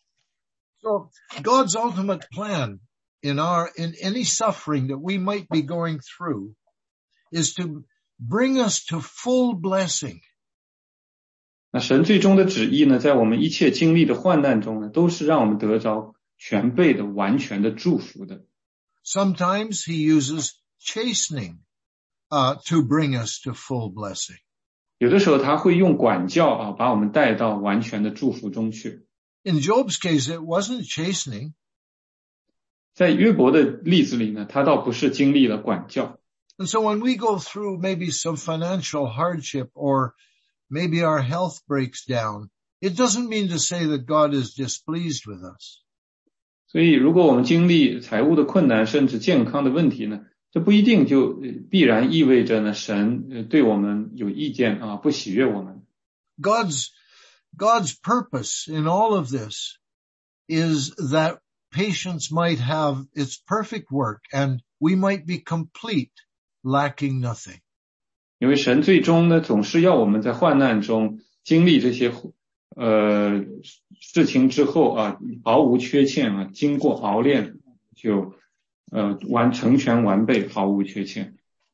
So God's ultimate plan in our, in any suffering that we might be going through is to bring us to full blessing. 那神最终的旨意呢，在我们一切经历的患难中呢，都是让我们得着全备的完全的祝福的。 Sometimes he uses chastening uh, to bring us to full blessing. 有的时候他会用管教啊，把我们带到完全的祝福中去。 In Job's case, it wasn't chastening. 在约伯的例子里呢，他倒不是经历了管教。 And so when we go through maybe some financial hardship or maybe our health breaks down, it doesn't mean to say that God is displeased with us. 所以如果我们经历财务的困难，甚至健康的问题呢，这不一定就必然意味着呢，神对我们有意见啊，不喜悦我们。 God's, God's purpose in all of this is that patience might have its perfect work and we might be complete, lacking nothing. 因为神最终呢，总是要我们在患难中经历这些呃事情之后啊，毫无缺欠啊，经过熬炼就呃完成全完备，毫无缺欠。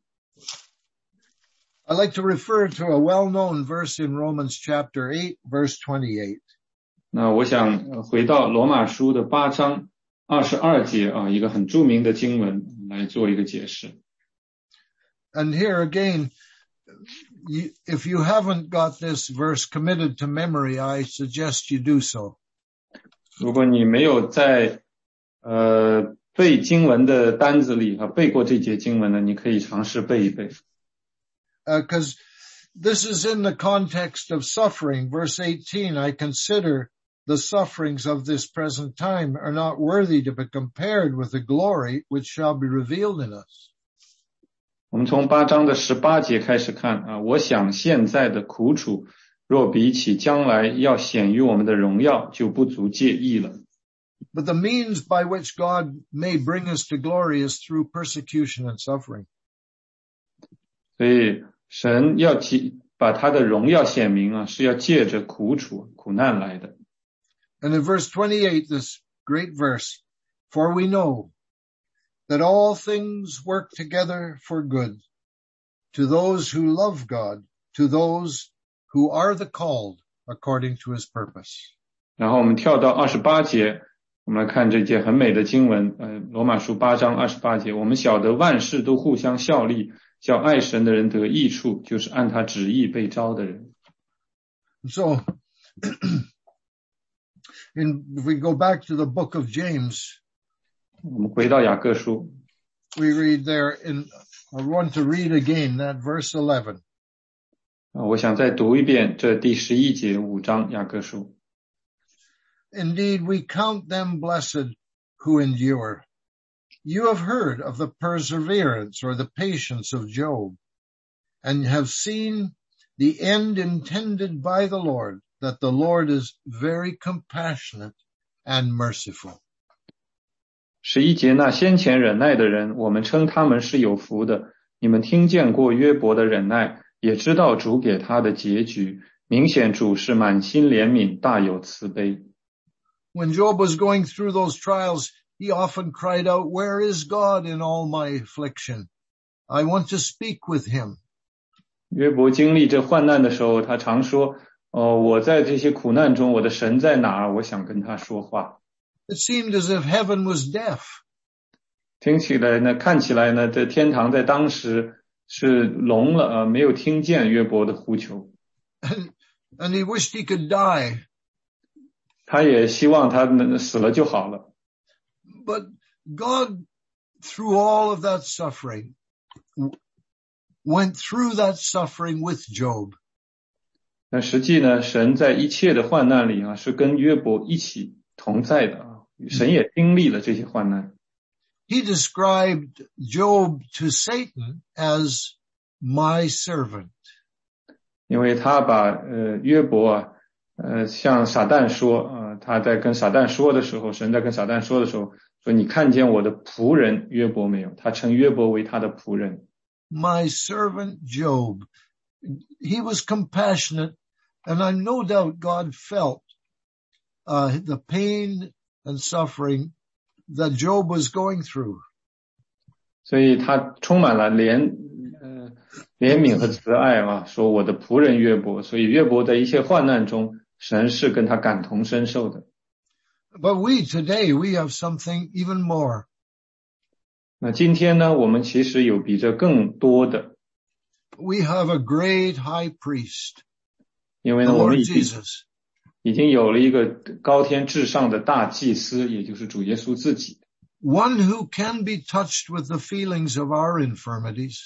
I'd like to refer to a well-known verse in Romans chapter eight, verse twenty-eight. 那我想回到罗马书的八章二十二节啊，一个很著名的经文来做一个解释。 And here again, you, if you haven't got this verse committed to memory, I suggest you do so. 如果你没有在呃背经文的单子里啊背过这节经文呢，你可以尝试背一背。 Because uh, this is in the context of suffering. Verse eighteen, I consider the sufferings of this present time are not worthy to be compared with the glory which shall be revealed in us. 我们从八章的十八节开始看啊，我想现在的苦楚，若比起将来要显于我们的荣耀，就不足介意了。 But the means by which God may bring us to glory is through persecution and suffering. 所以神要把他的荣耀显明啊，是要借着苦楚、苦难来的。 And in verse twenty-eight, this great verse, for we know that all things work together for good to those who love God, to those who are the called according to his purpose. 然后我们跳到二十八节，我们来看这节很美的经文，呃，罗马书八章二十八节，我们晓得万事都互相效力，叫爱神的人得益处，就是按他旨意被召的人。 So, in, if we go back to the book of James, 我们回到雅各书 we read there in, I want to read again that verse eleven. 啊，我想再读一遍这第十一节五章雅各书。 Indeed, we count them blessed who endure. You have heard of the perseverance or the patience of Job, and have seen the end intended by the Lord, that the Lord is very compassionate and merciful. 十一节，那先前忍耐的人，我们称他们是有福的。你们听见过约伯的忍耐，也知道主给他的结局。明显主是满心怜悯，大有慈悲。 When Job was going through those trials, he often cried out, "Where is God in all my affliction? I want to speak with him." 约伯经历这患难的时候，他常说，哦，我在这些苦难中，我的神在哪儿？我想跟他说话。 It seemed as if heaven was deaf. 听起来呢，看起来呢，这天堂在当时是聋了啊，没有听见约伯的呼求。 And, and he wished he could die. 他也希望他能死了就好了。 But God, through all of that suffering, went through that suffering with Job. 那实际呢，神在一切的患难里啊，是跟约伯一起同在的啊。神也经历了这些患难。 He described Job to Satan as my servant. 因为他把呃约伯啊，呃向撒旦说啊、呃，他在跟撒旦说的时候，神在跟撒旦说的时候，说你看见我的仆人约伯没有？他称约伯为他的仆人。 My servant Job. He was compassionate, and I no doubt God felt uh, the pain and suffering that Job was going through. 所以他充满了怜呃怜悯和慈爱啊，说我的仆人约伯，所以约伯在一切患难中，神是跟他感同身受的。 But we today, we have something even more. 那今天呢，我们其实有比这更多的。 We have a great high priest, 因为 the 呢，我们 Lord 已经 Jesus. 已经有了一个高天至上的大祭司，也就是主耶稣自己。 One who can be touched with the feelings of our infirmities.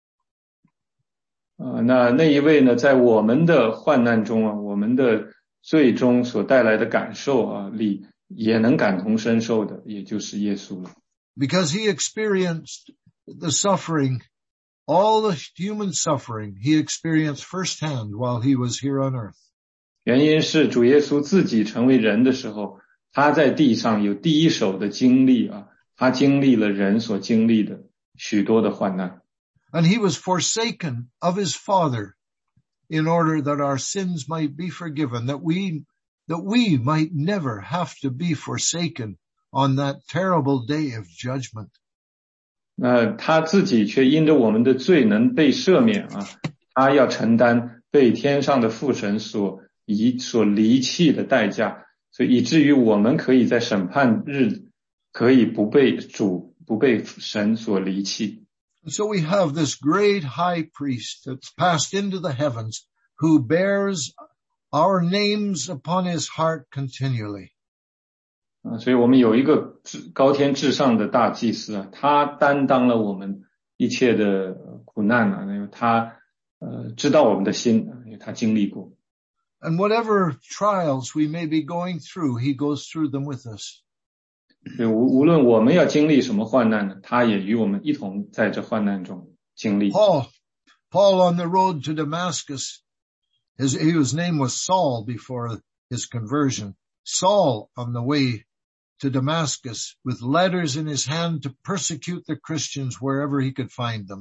啊、呃，那那一位呢，在我们的患难中啊，我们的罪中所带来的感受啊里，也能感同身受的，也就是耶稣了。 Because he experienced the suffering, all the human suffering he experienced firsthand while he was here on earth. 原因是主耶稣自己成为人的时候，他在地上有第一手的经历啊，他经历了人所经历的许多的患难。 And he was forsaken of his Father in order that our sins might be forgiven, that we, that we might never have to be forsaken on that terrible day of judgment. 那他自己却因着我们的罪能被赦免啊，他要承担被天上的父神所遗所离弃的代价，所以以至于我们可以在审判日可以不被主不被神所离弃。 So we have this great high priest that's passed into the heavens who bears our names upon his heart continually. 啊，所以我们有一个高天至上的大祭司啊，他担当了我们一切的苦难啊，因为他呃知道我们的心，因为他经历过。 And whatever trials we may be going through, he goes through them with us. 所以无无论我们要经历什么患难呢，他也与我们一同在这患难中经历。 Paul, Paul on the road to Damascus, his, his name was Saul before his conversion. Saul on the way to Damascus with letters in his hand to persecute the Christians wherever he could find them,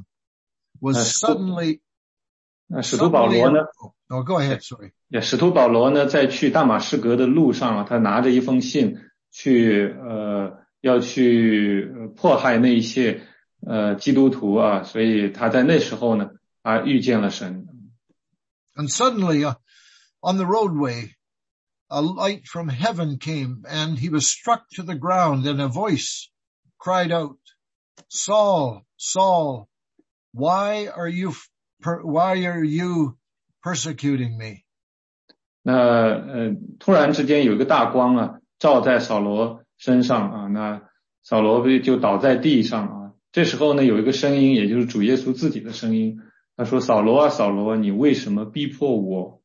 was suddenly, 那使徒保罗呢？ Oh, go ahead, sorry. 也使徒保罗呢，在去大马士革的路上啊，他拿着一封信去呃要去迫害那些呃基督徒啊，所以他在那时候呢，他遇见了神。 And suddenly, uh, on the roadway, a light from heaven came, and he was struck to the ground, and a voice cried out, "Saul, Saul, why are you, per, why are you persecuting me?" 那呃，突然之间有一个大光啊，照在扫罗身上啊，那扫罗就倒在地上啊。这时候呢，有一个声音，也就是主耶稣自己的声音，他说：“扫罗啊，扫罗，你为什么逼迫我？”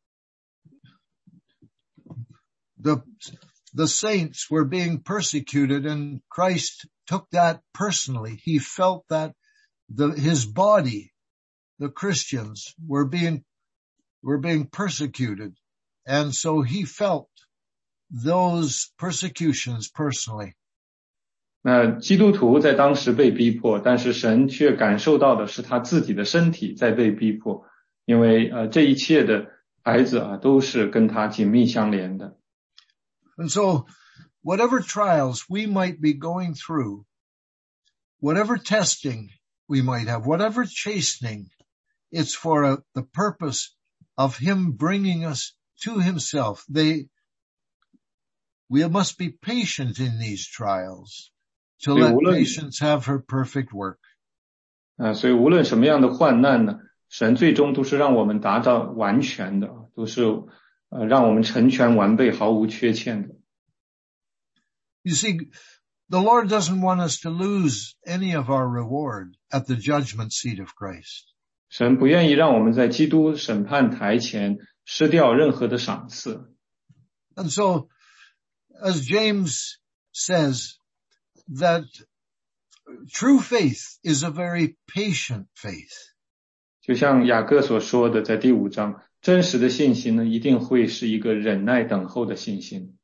The, the saints were being persecuted, and Christ took that personally. He felt that the, his body, the Christians, were being, were being persecuted. And so he felt those persecutions personally. 那基督徒在当时被逼迫，但是神却感受到的是他自己的身体在被逼迫，因为呃这一切的孩子啊都是跟他紧密相连的。 And so whatever trials we might be going through, whatever testing we might have, whatever chastening, it's for a, the purpose of him bringing us to himself. They, we must be patient in these trials to let patience have her perfect work. 啊，所以无论什么样的患难呢，神最终都是让我们达到完全的，都是呃让我们成全完备，毫无缺欠的。 You see, the Lord doesn't want us to lose any of our reward at the judgment seat of Christ. 神不愿意让我们在基督审判台前失掉任何的赏赐。 And so, as James says, that true faith is a very patient faith. 就像雅各所说的，在第五章，真实的信心呢，一定会是一个忍耐等候的信心。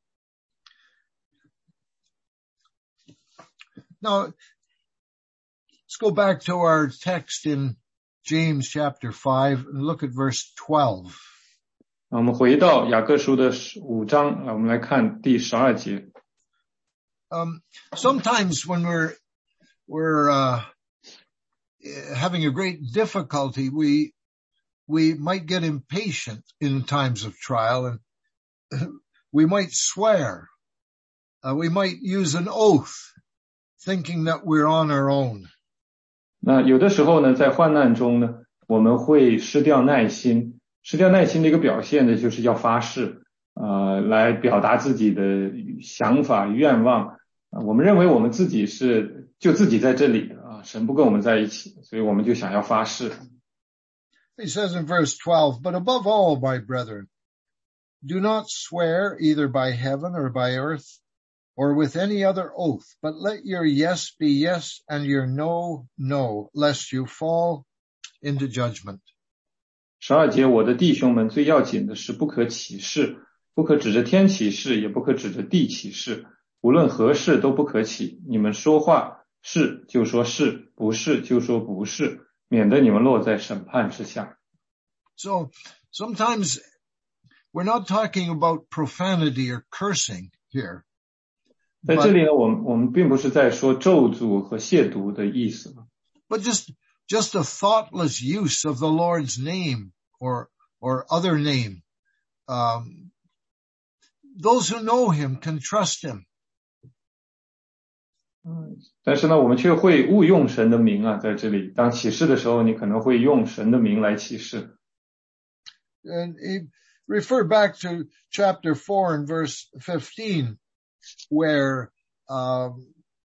Now, let's go back to our text in James chapter five and look at verse twelve. 我们回到雅各书的五章，我们来看第十二节。 Um, sometimes when we're we're uh, having a great difficulty, we we might get impatient in times of trial, and we might swear, uh, we might use an oath, thinking that we're on our own. 那有的时候呢，在患难中呢，我们会失掉耐心。失掉耐心的一个表现呢，就是要发誓，呃，来表达自己的想法、愿望。呃、我们认为我们自己是就自己在这里啊，神不跟我们在一起，所以我们就想要发誓。 He says in verse twelve, "But above all, my brethren, do not swear either by heaven or by earth, or with any other oath, but let your yes be yes and your no, no, lest you fall into judgment." 十二节，我的弟兄们，最要紧的是不可起誓，不可指着天起誓，也不可指着地起誓，无论何事都不可起。你们说话是就说是，不是就说不是，免得你们落在审判之下。 So sometimes we're not talking about profanity or cursing here. 在这里呢，我们我们并不是在说咒诅和亵渎的意思。 But just just a thoughtless use of the Lord's name or or other name. Um, those who know him can trust him. 但是呢，我们却会误用神的名啊，在这里当启示的时候，你可能会用神的名来启示。 And he, refer back to chapter four and verse fifteen, where um,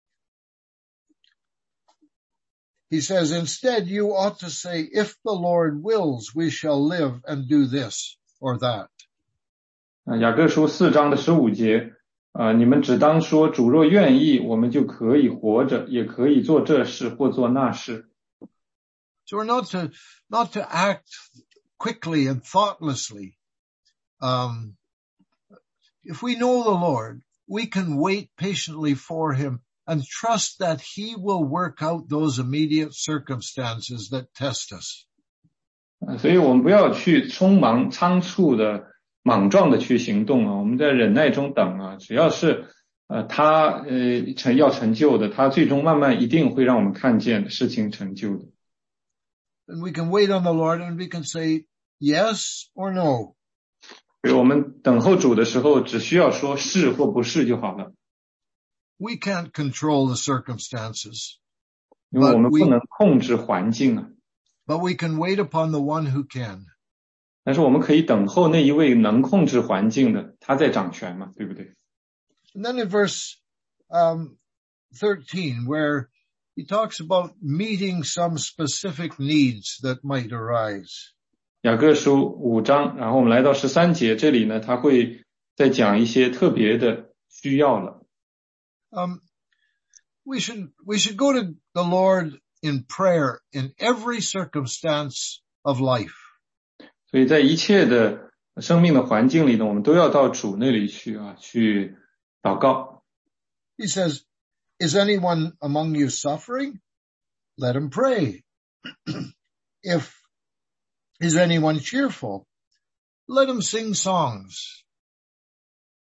he says, "Instead, you ought to say, if the Lord wills, we shall live and do this or that." 雅各书四章的十五节，啊，你们只当说，主若愿意，我们就可以活着，也可以做这事或做那事。 So we're not to not to act quickly and thoughtlessly. Um, if we know the Lord, we can wait patiently for him and trust that he will work out those immediate circumstances that test us. 所以我们不要去匆忙仓促的莽撞的去行动啊，我们在忍耐中等啊，只要是呃他呃成要成就的，他最终慢慢一定会让我们看见事情成就的。 And we can wait on the Lord and we can say yes or no. 所以我们等候主的时候，只需要说是或不是就好了。 We can't control the circumstances. 因为我们不能控制环境啊。 But we can wait upon the one who can. 但是我们可以等候那一位能控制环境的，他在掌权嘛，对不对？ And then in verse um, thirteen, where he talks about meeting some specific needs that might arise. 雅各书五章，然后我们来到十三节，这里呢，他会再讲一些特别的需要了。 Um, we should we should go to the Lord in prayer in every circumstance of life. 所以在一切的生命的环境里呢，我们都要到主那里去啊，去祷告。 He says, "Is anyone among you suffering? Let him pray. If is anyone cheerful? Let him sing songs."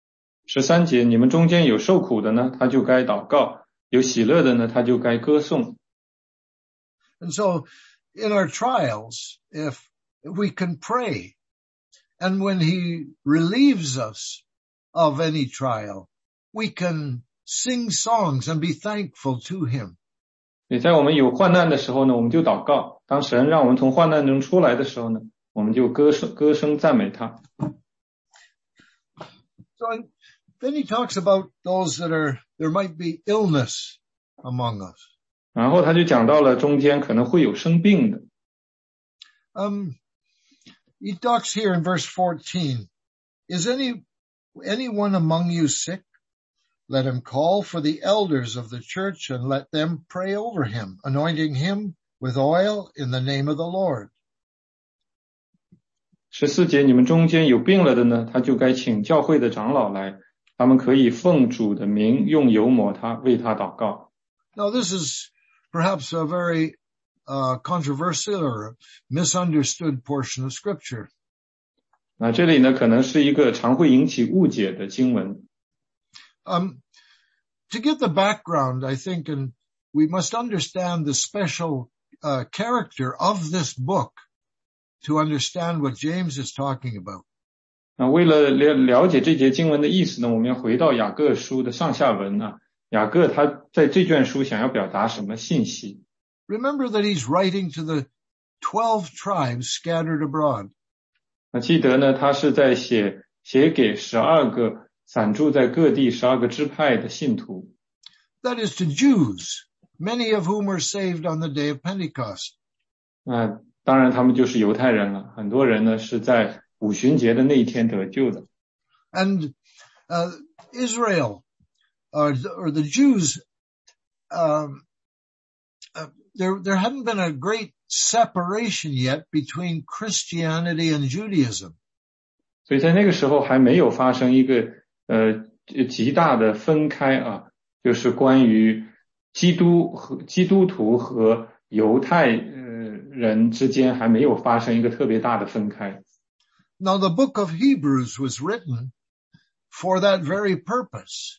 十三节，你们中间有受苦的呢，他就该祷告；有喜乐的呢，他就该歌颂。 And so, in our trials, if, if we can pray, and when he relieves us of any trial, we can sing songs and be thankful to him. 也在我们有患难的时候呢，我们就祷告；当神让我们从患难中出来的时候呢，我们就歌声歌声赞美他。 So then he talks about those that are, there might be illness among us. 然后他就讲到了中间可能会有生病的。 Um, he talks here in verse fourteen, is any, anyone among you sick? Let him call for the elders of the church and let them pray over him, anointing him with oil in the name of the Lord. 十四节，你们中间有病了的呢，他就该请教会的长老来，他们可以奉主的名用油抹他，为他祷告。 Now this is perhaps a very uh, controversial or misunderstood portion of Scripture. 那这里呢，可能是一个常会引起误解的经文。 Um, to get the background, I think, and we must understand the special uh, character of this book to understand what James is talking about. 那为了了了解这节经文的意思呢，我们要回到雅各书的上下文啊。雅各他在这卷书想要表达什么信息？ Remember that he's writing to the twelve tribes scattered abroad. 那记得呢，他是在写写给十二个散住在各地十二个支派的信徒。 That is to Jews, many of whom were saved on the day of Pentecost. 那当然他们就是犹太人了，很多人呢是在五旬节的那一天得救的。 And uh, Israel, uh, or the Jews, um, uh, there there hadn't been a great separation yet between Christianity and Judaism. 所以在那个时候还没有发生一个呃极大的分开啊，就是关于基督和基督徒和犹太呃人之间还没有发生一个特别大的分开。 Now the book of Hebrews was written for that very purpose,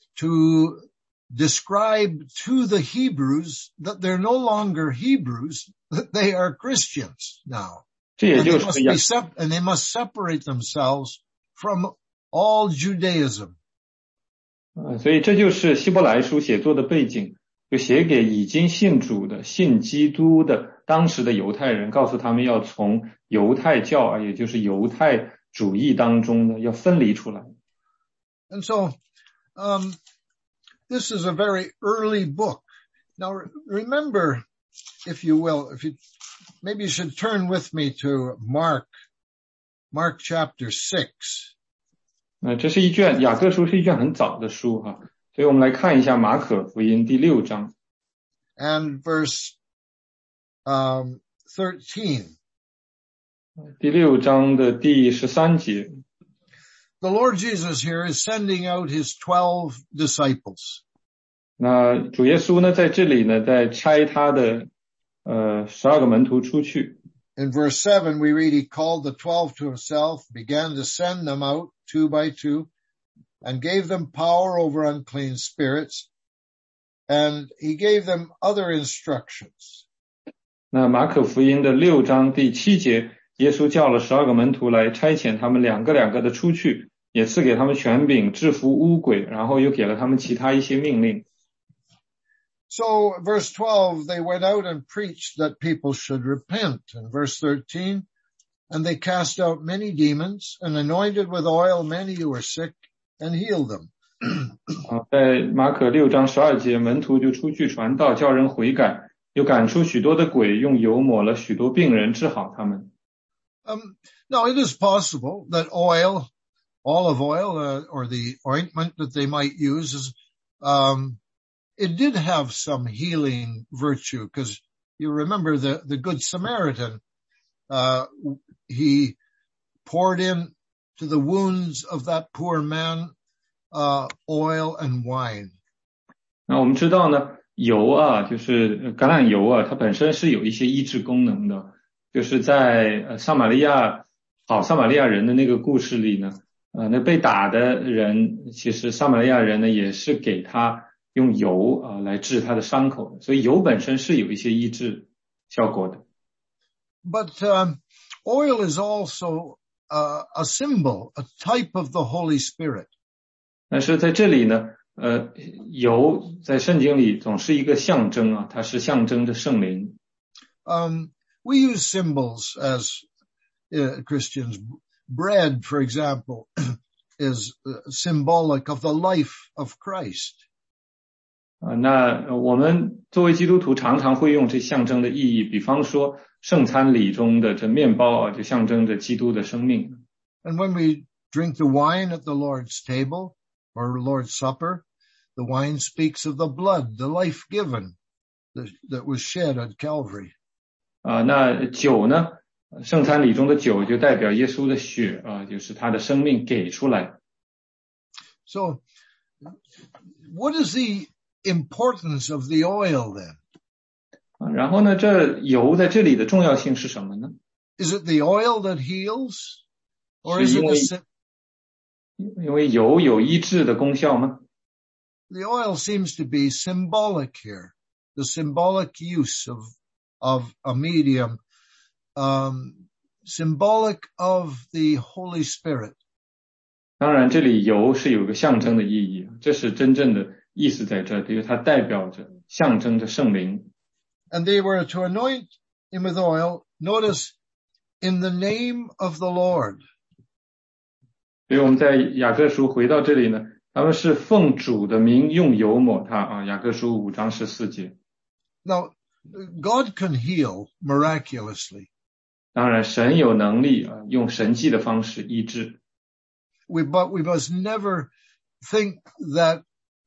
to describe to the Hebrews that they're no longer Hebrews, that they are Christians now. 这也 And 就 they 是 must be sep- and they must separate themselves from all Judaism. 呃，所以这就是希伯来书写作的背景，就写给已经信主的、信基督的当时的犹太人，告诉他们要从犹太教啊，也就是犹太主义当中呢，要分离出来。 And so, um, this is a very early book. Now, remember, if you will, if you, maybe you should turn with me to Mark, Mark chapter six. 呃，这是一卷雅各书是一卷很早的书哈，所以我们来看一下马可福音第六章。 And verse, um, thirteen. 第六章的第十三节。 The Lord Jesus here is sending out his twelve disciples. 那主耶稣呢，在这里呢，在差他的呃十二个门徒出去。 In verse seven, we read, he called the twelve to himself, began to send them out two by two, and gave them power over unclean spirits, and he gave them other instructions. 那马可福音的六章第七节，耶稣叫了十二个门徒来，差遣他们两个两个的出去，也赐给他们权柄制服污鬼，然后又给了他们其他一些命令。 So, verse twelve, they went out and preached that people should repent. And verse thirteen, and they cast out many demons and anointed with oil many who were sick and healed them. 啊，在马可六章十二节，门徒就出去传道，叫人悔改，又赶出许多的鬼，用油抹了许多病人，治好他们。 Um, now, it is possible that oil, olive oil, uh, or the ointment that they might use is, um, it did have some healing virtue, because you remember the, the Good Samaritan, uh, he poured in to the wounds of that poor man, uh, oil and wine. 那我们知道呢，油啊，就是橄榄油啊，它本身是有一些医治功能的。就是在呃撒玛利亚好撒玛利亚人的那个故事里呢， 呃，那被打的人，其实撒玛利亚人呢，也是给他用油啊、呃、来治他的伤口的，所以油本身是有一些医治效果的。 But um, oil is also uh, a symbol, a type of the Holy Spirit. 但是在这里呢，呃，油在圣经里总是一个象征啊，它是象征着圣灵。 Um, we use symbols as uh, Christians. Bread, for example, is uh, symbolic of the life of Christ. 啊，那我们作为基督徒常常会用这象征的意义，比方说圣餐礼中的这面包啊，就象征着基督的生命。 And when we drink the wine at the Lord's table or Lord's Supper, the wine speaks of the blood, the life given that, that was shed at Calvary. 啊，那酒呢？圣餐礼中的酒就代表耶稣的血啊，就是他的生命给出来。 So, what is the importance of the oil then? 啊，然后呢，这油在这里的重要性是什么呢？ Is it the oil that heals, or 是 is 因 it 为 the, 因为油有医治的功效吗？ the oil seems to be symbolic here, the symbolic use of of a medium, um, symbolic of the Holy Spirit. 当然，这里油是有个象征的意义，这是真正的意思在这，因为它代表着、象征着圣灵。 And they were to anoint him with oil, notice, in the name of the Lord. 所以我们在雅各书回到这里呢，他们是奉主的名用油抹他啊，雅各书五章十四节。 Now, God can heal miraculously. 当然，神有能力啊，用神迹的方式医治。 We, but we must never think that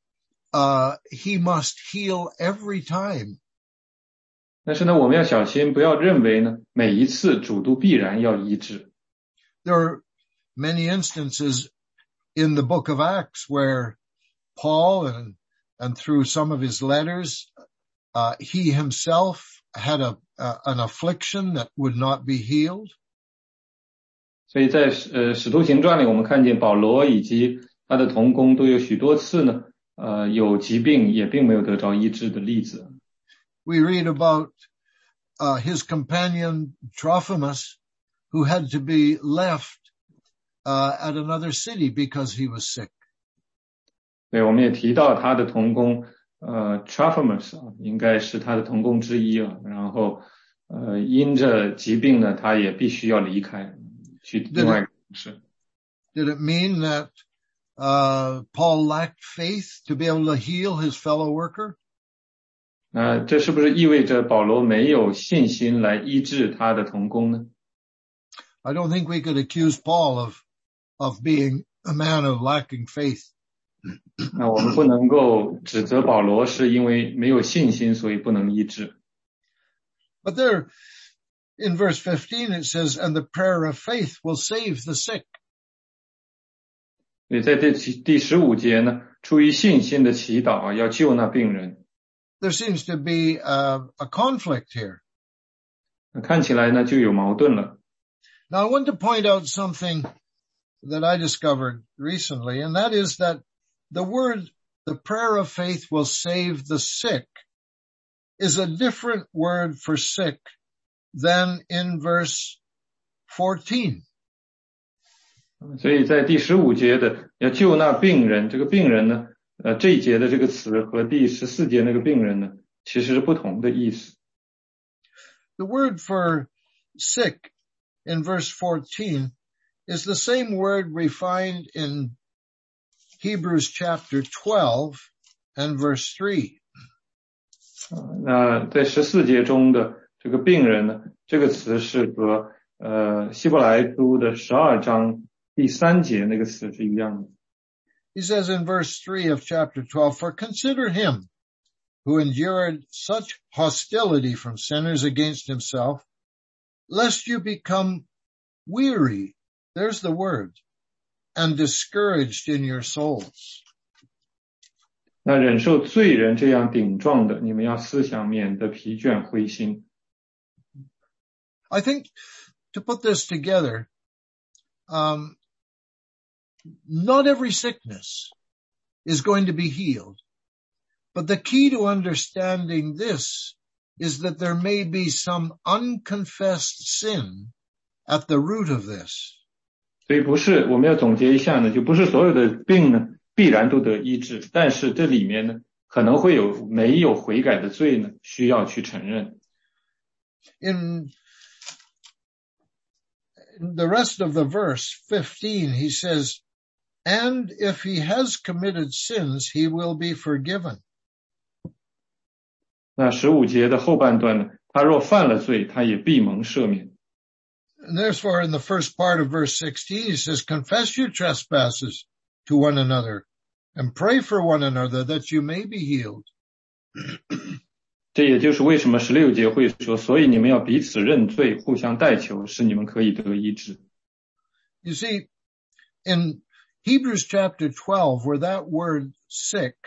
uh, he must heal every time. 但是呢，我们要小心，不要认为呢，每一次主都必然要医治。 There are many instances in the book of Acts where Paul and, and through some of his letters, uh, he himself had a, uh, an affliction that would not be healed. 所以在呃使徒行传里，我们看见保罗以及他的同工都有许多次呢，呃有疾病也并没有得着医治的例子。 We read about uh, his companion Trophimus, who had to be left uh, at another city because he was sick. 对，我们也提到他的同工，呃 Trophimus 啊，应该是他的同工之一啊。然后呃因着疾病呢，他也必须要离开，去另外一个城市。 Did it mean that uh, Paul lacked faith to be able to heal his fellow worker? 那这是不是意味着保罗没有信心来医治他的同工呢？ I don't think we could accuse Paul of of being a man of lacking faith. 那我们不能够指责保罗是因为没有信心，所以不能医治。 But there, in verse fifteen, it says, "And the prayer of faith will save the sick." 所以在这第十五节呢，出于信心的祈祷啊，要救那病人。 There seems to be a, a conflict here. 看起来呢就有矛盾了。 Now, I want to point out something that I discovered recently, and that is that the word, the prayer of faith will save the sick, is a different word for sick than in verse fourteen. 所以在第十五节的要救那病人，这个病人呢，呃，这一节的这个词和第十四节那个病人呢，其实是不同的意思。 The word for sick in verse fourteen is the same word we find in Hebrews chapter twelve and verse three. 那在十四节中的这个病人呢，这个词是和呃希伯来书的十二章第三节那个词是一样的。 He says in verse three of chapter twelve, "For consider him who endured such hostility from sinners against himself, lest you become weary," there's the word, "and discouraged in your souls." 那忍受罪人这样顶撞的，你们要思想，免得疲倦灰心。 I think to put this together, um, not every sickness is going to be healed. But the key to understanding this is that there may be some unconfessed sin at the root of this. 所以不是，我们要总结一下呢，就不是所有的病呢必然都得医治，但是这里面呢可能会有没有悔改的罪呢，需要去承认。 In, in the rest of the verse, fifteen, he says, and if he has committed sins, he will be forgiven. 那十五节的后半段呢，他若犯了罪，他也必蒙赦免。 And therefore, in the first part of verse sixteen, he says, confess your trespasses to one another and pray for one another that you may be healed. 这也就是为什么十六节会说，所以你们要彼此认罪，互相代求，使你们可以得医治。 You see, in Hebrews chapter twelve, where that word sick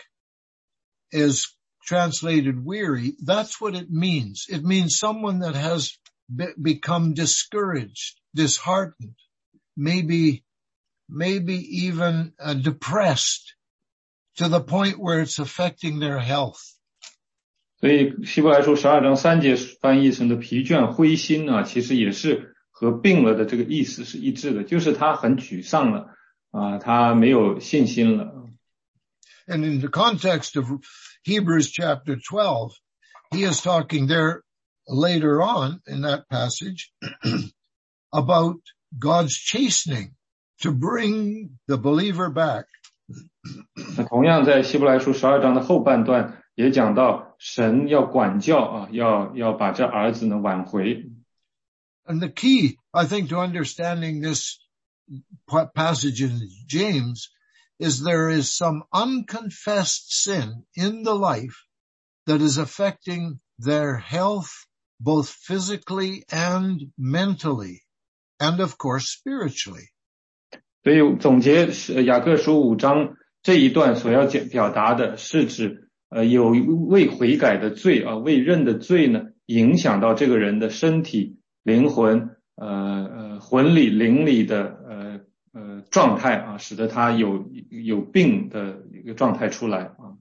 is translated weary, that's what it means. It means someone that has be- become discouraged, disheartened, maybe, maybe even uh, depressed to the point where it's affecting their health. 所以希伯来书十二章三节翻译成的疲倦灰心啊，其实也是和病了的这个意思是一致的，就是他很沮丧了啊，他没有信心了。 And in the context of Hebrews chapter twelve, he is talking there later on in that passage about God's chastening to bring the believer back. 那同样在希伯来书十二章的后半段也讲到神要管教啊，要要把这儿子呢挽回。 And the key, I think, to understanding this passage in James is there is some unconfessed sin in the life that is affecting their health, both physically and mentally, and of course spiritually. 所以总结雅各书五章这一段所要表达的是指呃有未悔改的罪啊，未认的罪呢，影响到这个人的身体、灵魂、呃呃魂里、灵里的呃呃状态啊，使得他有有病的一个状态出来啊。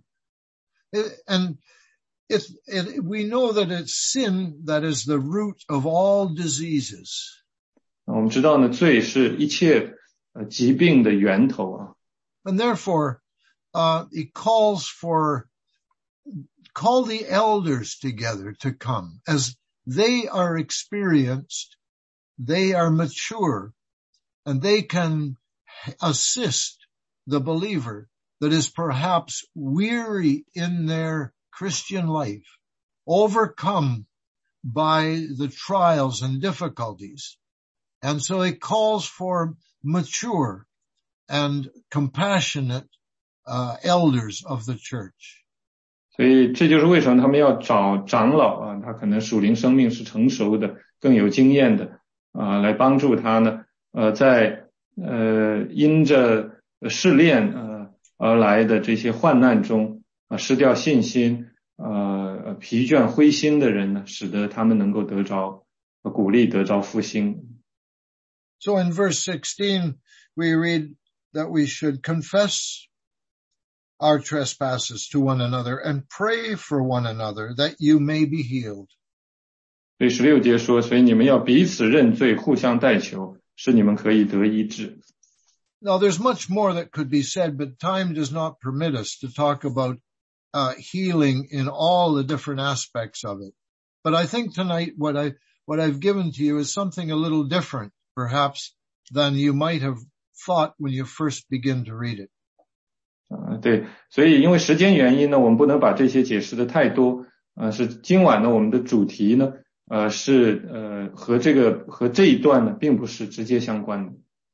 And it, it, we know that it's sin that is the root of all diseases. 我们知道呢，罪是一切呃疾病的源头啊。 And therefore, uh, it calls for, call the elders together to come. As they are experienced, they are mature, and they can assist the believer that is perhaps weary in their Christian life, overcome by the trials and difficulties. And so it calls for mature and compassionate uh, elders of the church. 所以这就是为什么他们要找长老啊，他可能属灵生命是成熟的，更有经验的啊，来帮助他呢，呃，在呃因着试炼呃而来的这些患难中啊，失掉信心，呃疲倦灰心的人呢，使得他们能够得着鼓励，得着复兴。 So in verse sixteen, we read that we should confess our trespasses to one another and pray for one another that you may be healed. 所以十六节说，所以你们要彼此认罪，互相代求，使你们可以得医治。 Now there's much more that could be said, but time does not permit us to talk about uh, healing in all the different aspects of it. But I think tonight what I, what I've given to you is something a little different, perhaps, than you might have thought when you first begin to read it. 啊，对，所以因为时间原因呢，我们不能把这些解释的太多。呃，是今晚呢，我们的主题呢，呃，是呃和这个和这一段呢，并不是直接相关的。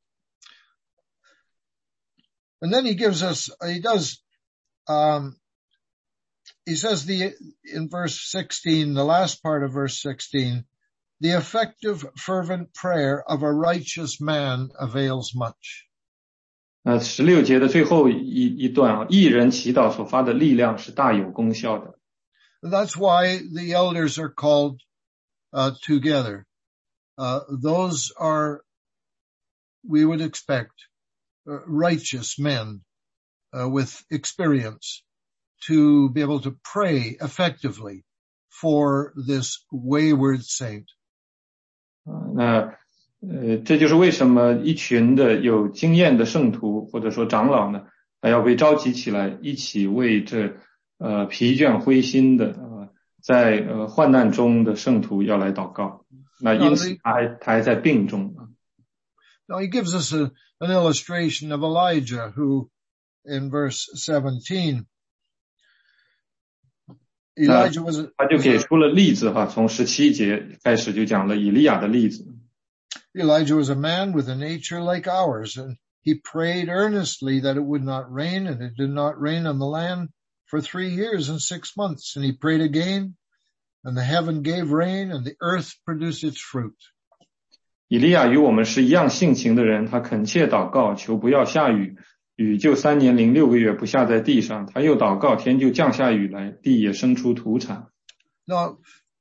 And then he gives us, he does, um, he says the in verse sixteen, the last part of verse sixteen, the effective, fervent prayer of a righteous man avails much. 那十六节的最后一一段啊，义人祈祷所发的力量是大有功效的。 That's why the elders are called uh, together. Uh, those are, we would expect, uh, righteous men uh, with experience to be able to pray effectively for this wayward saint. 那呃，这就是为什么一群的有经验的圣徒或者说长老呢，还要被召集起来，一起为这呃疲倦灰心的呃在呃患难中的圣徒要来祷告。那因此他还他还在病中。 Now he gives us a, an illustration of Elijah, who in verse seventeen, Elijah was a, 他就给出了例子哈，从十七节开始就讲了以利亚的例子。 Elijah was a man with a nature like ours, and he prayed earnestly that it would not rain, and it did not rain on the land for three years and six months. And he prayed again, and the heaven gave rain, and the earth produced its fruit. 以利亚与我们是一样性情的人，他恳切祷告，求不要下雨，雨就三年零六个月不下在地上。他又祷告，天就降下雨来，地也生出土产。 Now,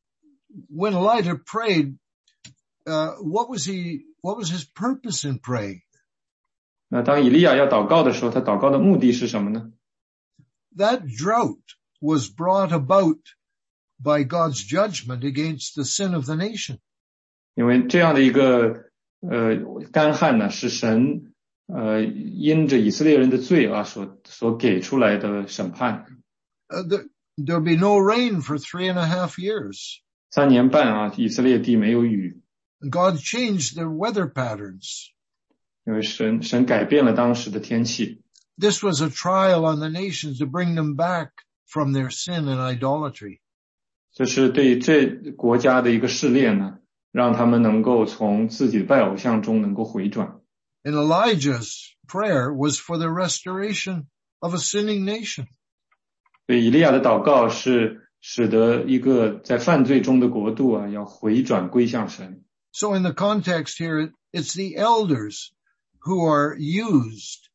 when Elijah prayed, Uh, what was he, what was his purpose in praying? 那当以利亚要祷告的时候，他祷告的目的是什么呢？ That drought was brought about by God's judgment against the sin of the nation. 因为这样的一个呃干旱呢，是神呃因着以色列人的罪啊所所给出来的审判。 Uh, there, there'll be no rain for three and a half years. 三年半啊，以色列地没有雨。 God changed their weather patterns. 因为神神改变了当时的天气。 This was a trial on the nations to bring them back from their sin and idolatry. 这是对这国家的一个试炼呢，让他们能够从自己的拜偶像中能够回转。 And Elijah's prayer was for the restoration of a sinning nation. 所以以利亚的祷告是使得一个在犯罪中的国度啊，要回转归向神。 So in the context here, it's the elders who are used,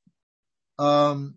um,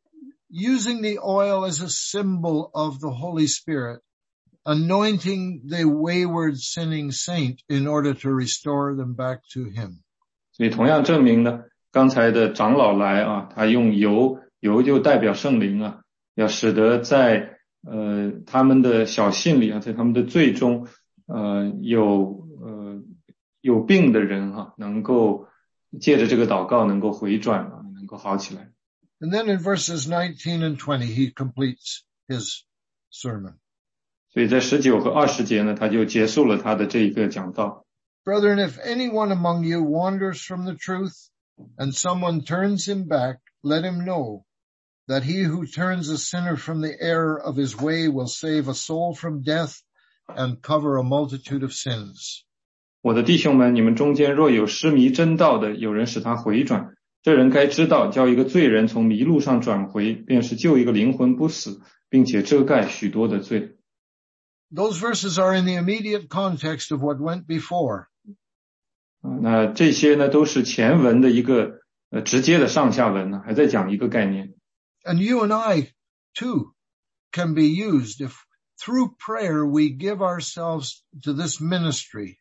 using the oil as a symbol of the Holy Spirit, anointing the wayward sinning saint in order to restore them back to him. 所以同样证明呢，刚才的长老来啊，他用油，油就代表圣灵啊，要使得在呃他们的小信里啊，在他们的罪中，呃有呃有病的人哈、啊，能够借着这个祷告能够回转啊，能够好起来。 And then in verses nineteen and twenty, he completes his sermon. 所以在十九和二十节呢，他就结束了他的这一个讲道。 Brethren, if anyone among you wanders from the truth, and someone turns him back, let him know that he who turns a sinner from the error of his way will save a soul from death and cover a multitude of sins. 我的弟兄们，你们中间若有失迷真道的，有人使他回转，这人该知道，叫一个罪人从迷路上转回，便是救一个灵魂不死，并且遮盖许多的罪。 Those verses are in the immediate context of what went before. 那这些呢，都是前文的一个呃直接的上下文呢，还在讲一个概念。 And you and I, too, can be used if through prayer we give ourselves to this ministry.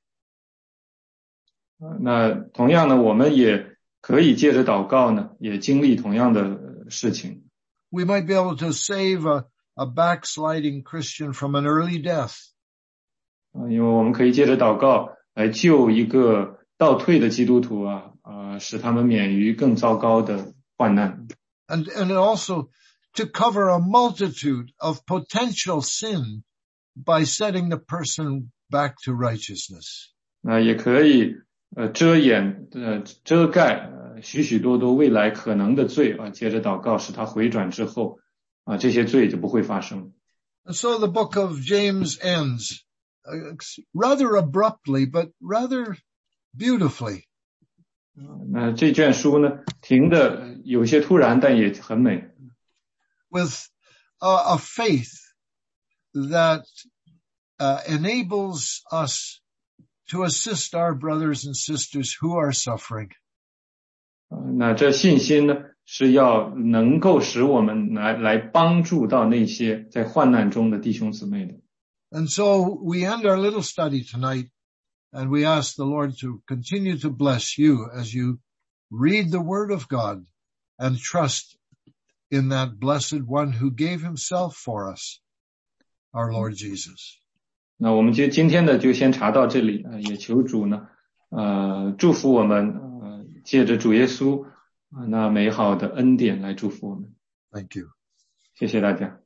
那同样呢，我们也可以借着祷告呢，也经历同样的事情。 We might be able to save a, a backsliding Christian from an early death. 因为我们可以借着祷告来救一个倒退的基督徒啊，呃，使他们免于更糟糕的患难。 And, and also to cover a multitude of potential sin by setting the person back to righteousness. 那也可以呃遮掩呃遮盖呃许许多多未来可能的罪啊，接着祷告使他回转之后啊，这些罪就不会发生。 And so the book of James ends uh, rather abruptly, but rather beautifully. 那这卷书呢，停的有些突然，但也很美。 With a, a faith that uh, enables us to assist our brothers and sisters who are suffering. 那这信心呢，是要能够使我们来来帮助到那些在患难中的弟兄姊妹的。 And so we end our little study tonight, and we ask the Lord to continue to bless you as you read the Word of God and trust in that blessed one who gave himself for us, our Lord Jesus. 那我们就今天的就先查到这里，呃，也求主呢，呃，祝福我们，呃，借着主耶稣，呃，那美好的恩典来祝福我们。 Thank you. 谢谢大家。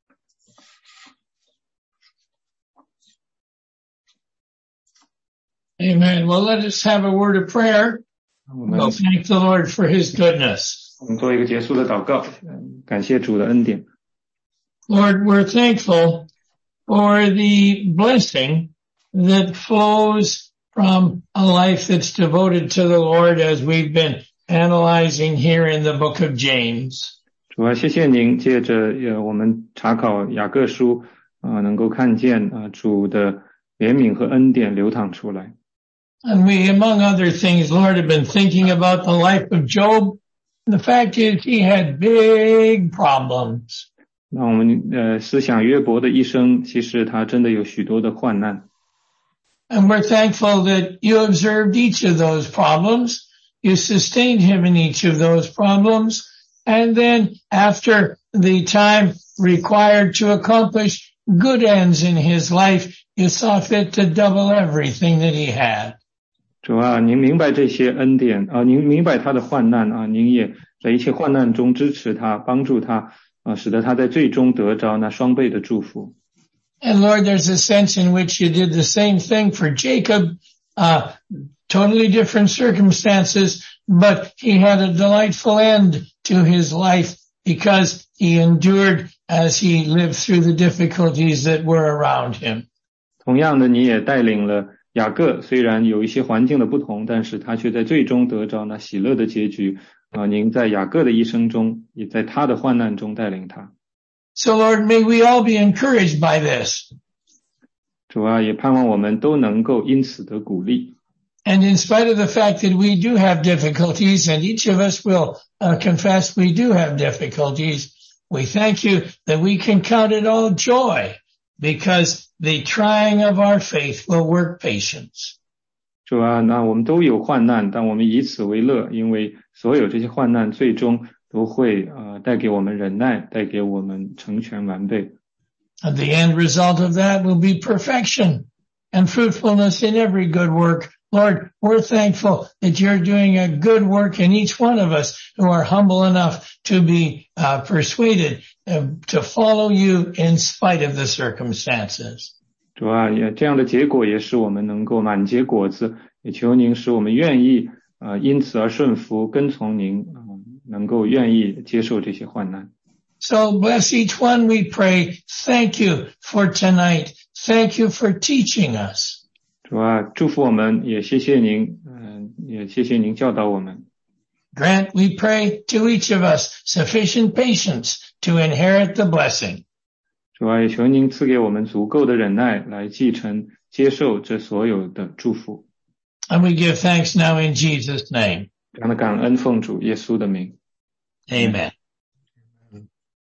Amen. Well, let us have a word of prayer. 我们 We'll thank the Lord for his goodness. 我们做一个结束的祷告，感谢主的恩典。 Lord, we're thankful for the blessing that flows from a life that's devoted to the Lord as we've been analyzing here in the book of James. 主啊，谢谢您借着呃我们查考雅各书，呃，能够看见啊、呃、主的怜悯和恩典流淌出来。 And we, among other things, Lord, have been thinking about the life of Job. The fact is he had big problems. 那我们呃思想约伯的一生，其实他真的有许多的患难。 And we're thankful that you observed each of those problems. You sustained him in each of those problems. And then after the time required to accomplish good ends in his life, you saw fit to double everything that he had. 主啊，您明白这些恩典啊，您明白他的患难啊，您也在一切患难中支持他，帮助他啊，使得他在最终得着那双倍的祝福。 And Lord, there's a sense in which you did the same thing for Jacob, uh, totally different circumstances, but he had a delightful end to his life because he endured as he lived through the difficulties that were around him. 同样的，你也带领了雅各，虽然有一些环境的不同，但是他却在最终得着那喜乐的结局啊！您在雅各的一生中，也在他的患难中带领他。 So Lord, may we all be encouraged by this. 主啊，也盼望我们都能够因此得鼓励。 And in spite of the fact that we do have difficulties, and each of us will uh, confess we do have difficulties, we thank you that we can count it all joy because the trying of our faith will work patience. 主啊，那我们都有患难，但我们以此为乐，因为所有这些患难最终都会呃带给我们忍耐，带给我们成全完备。 And the end result of that will be perfection and fruitfulness in every good work. Lord, we're thankful that you're doing a good work in each one of us who are humble enough to be uh, persuaded uh, to follow you in spite of the circumstances. 主啊，也这样的结果也使我们能够满结果子，也求您使我们愿意呃因此而顺服跟从您，呃能够愿意接受这些患难。 So bless each one, we pray. Thank you for tonight. Thank you for teaching us. 主啊，祝福我们，也谢谢您，嗯、呃，也谢谢您教导我们。 Grant, we pray, to each of us sufficient patience to inherit the blessing. 主啊，也求您赐给我们足够的忍耐，来继承、接受这所有的祝福。 And we give thanks now in Jesus' name. 这样的感恩奉主耶稣的名。 Amen.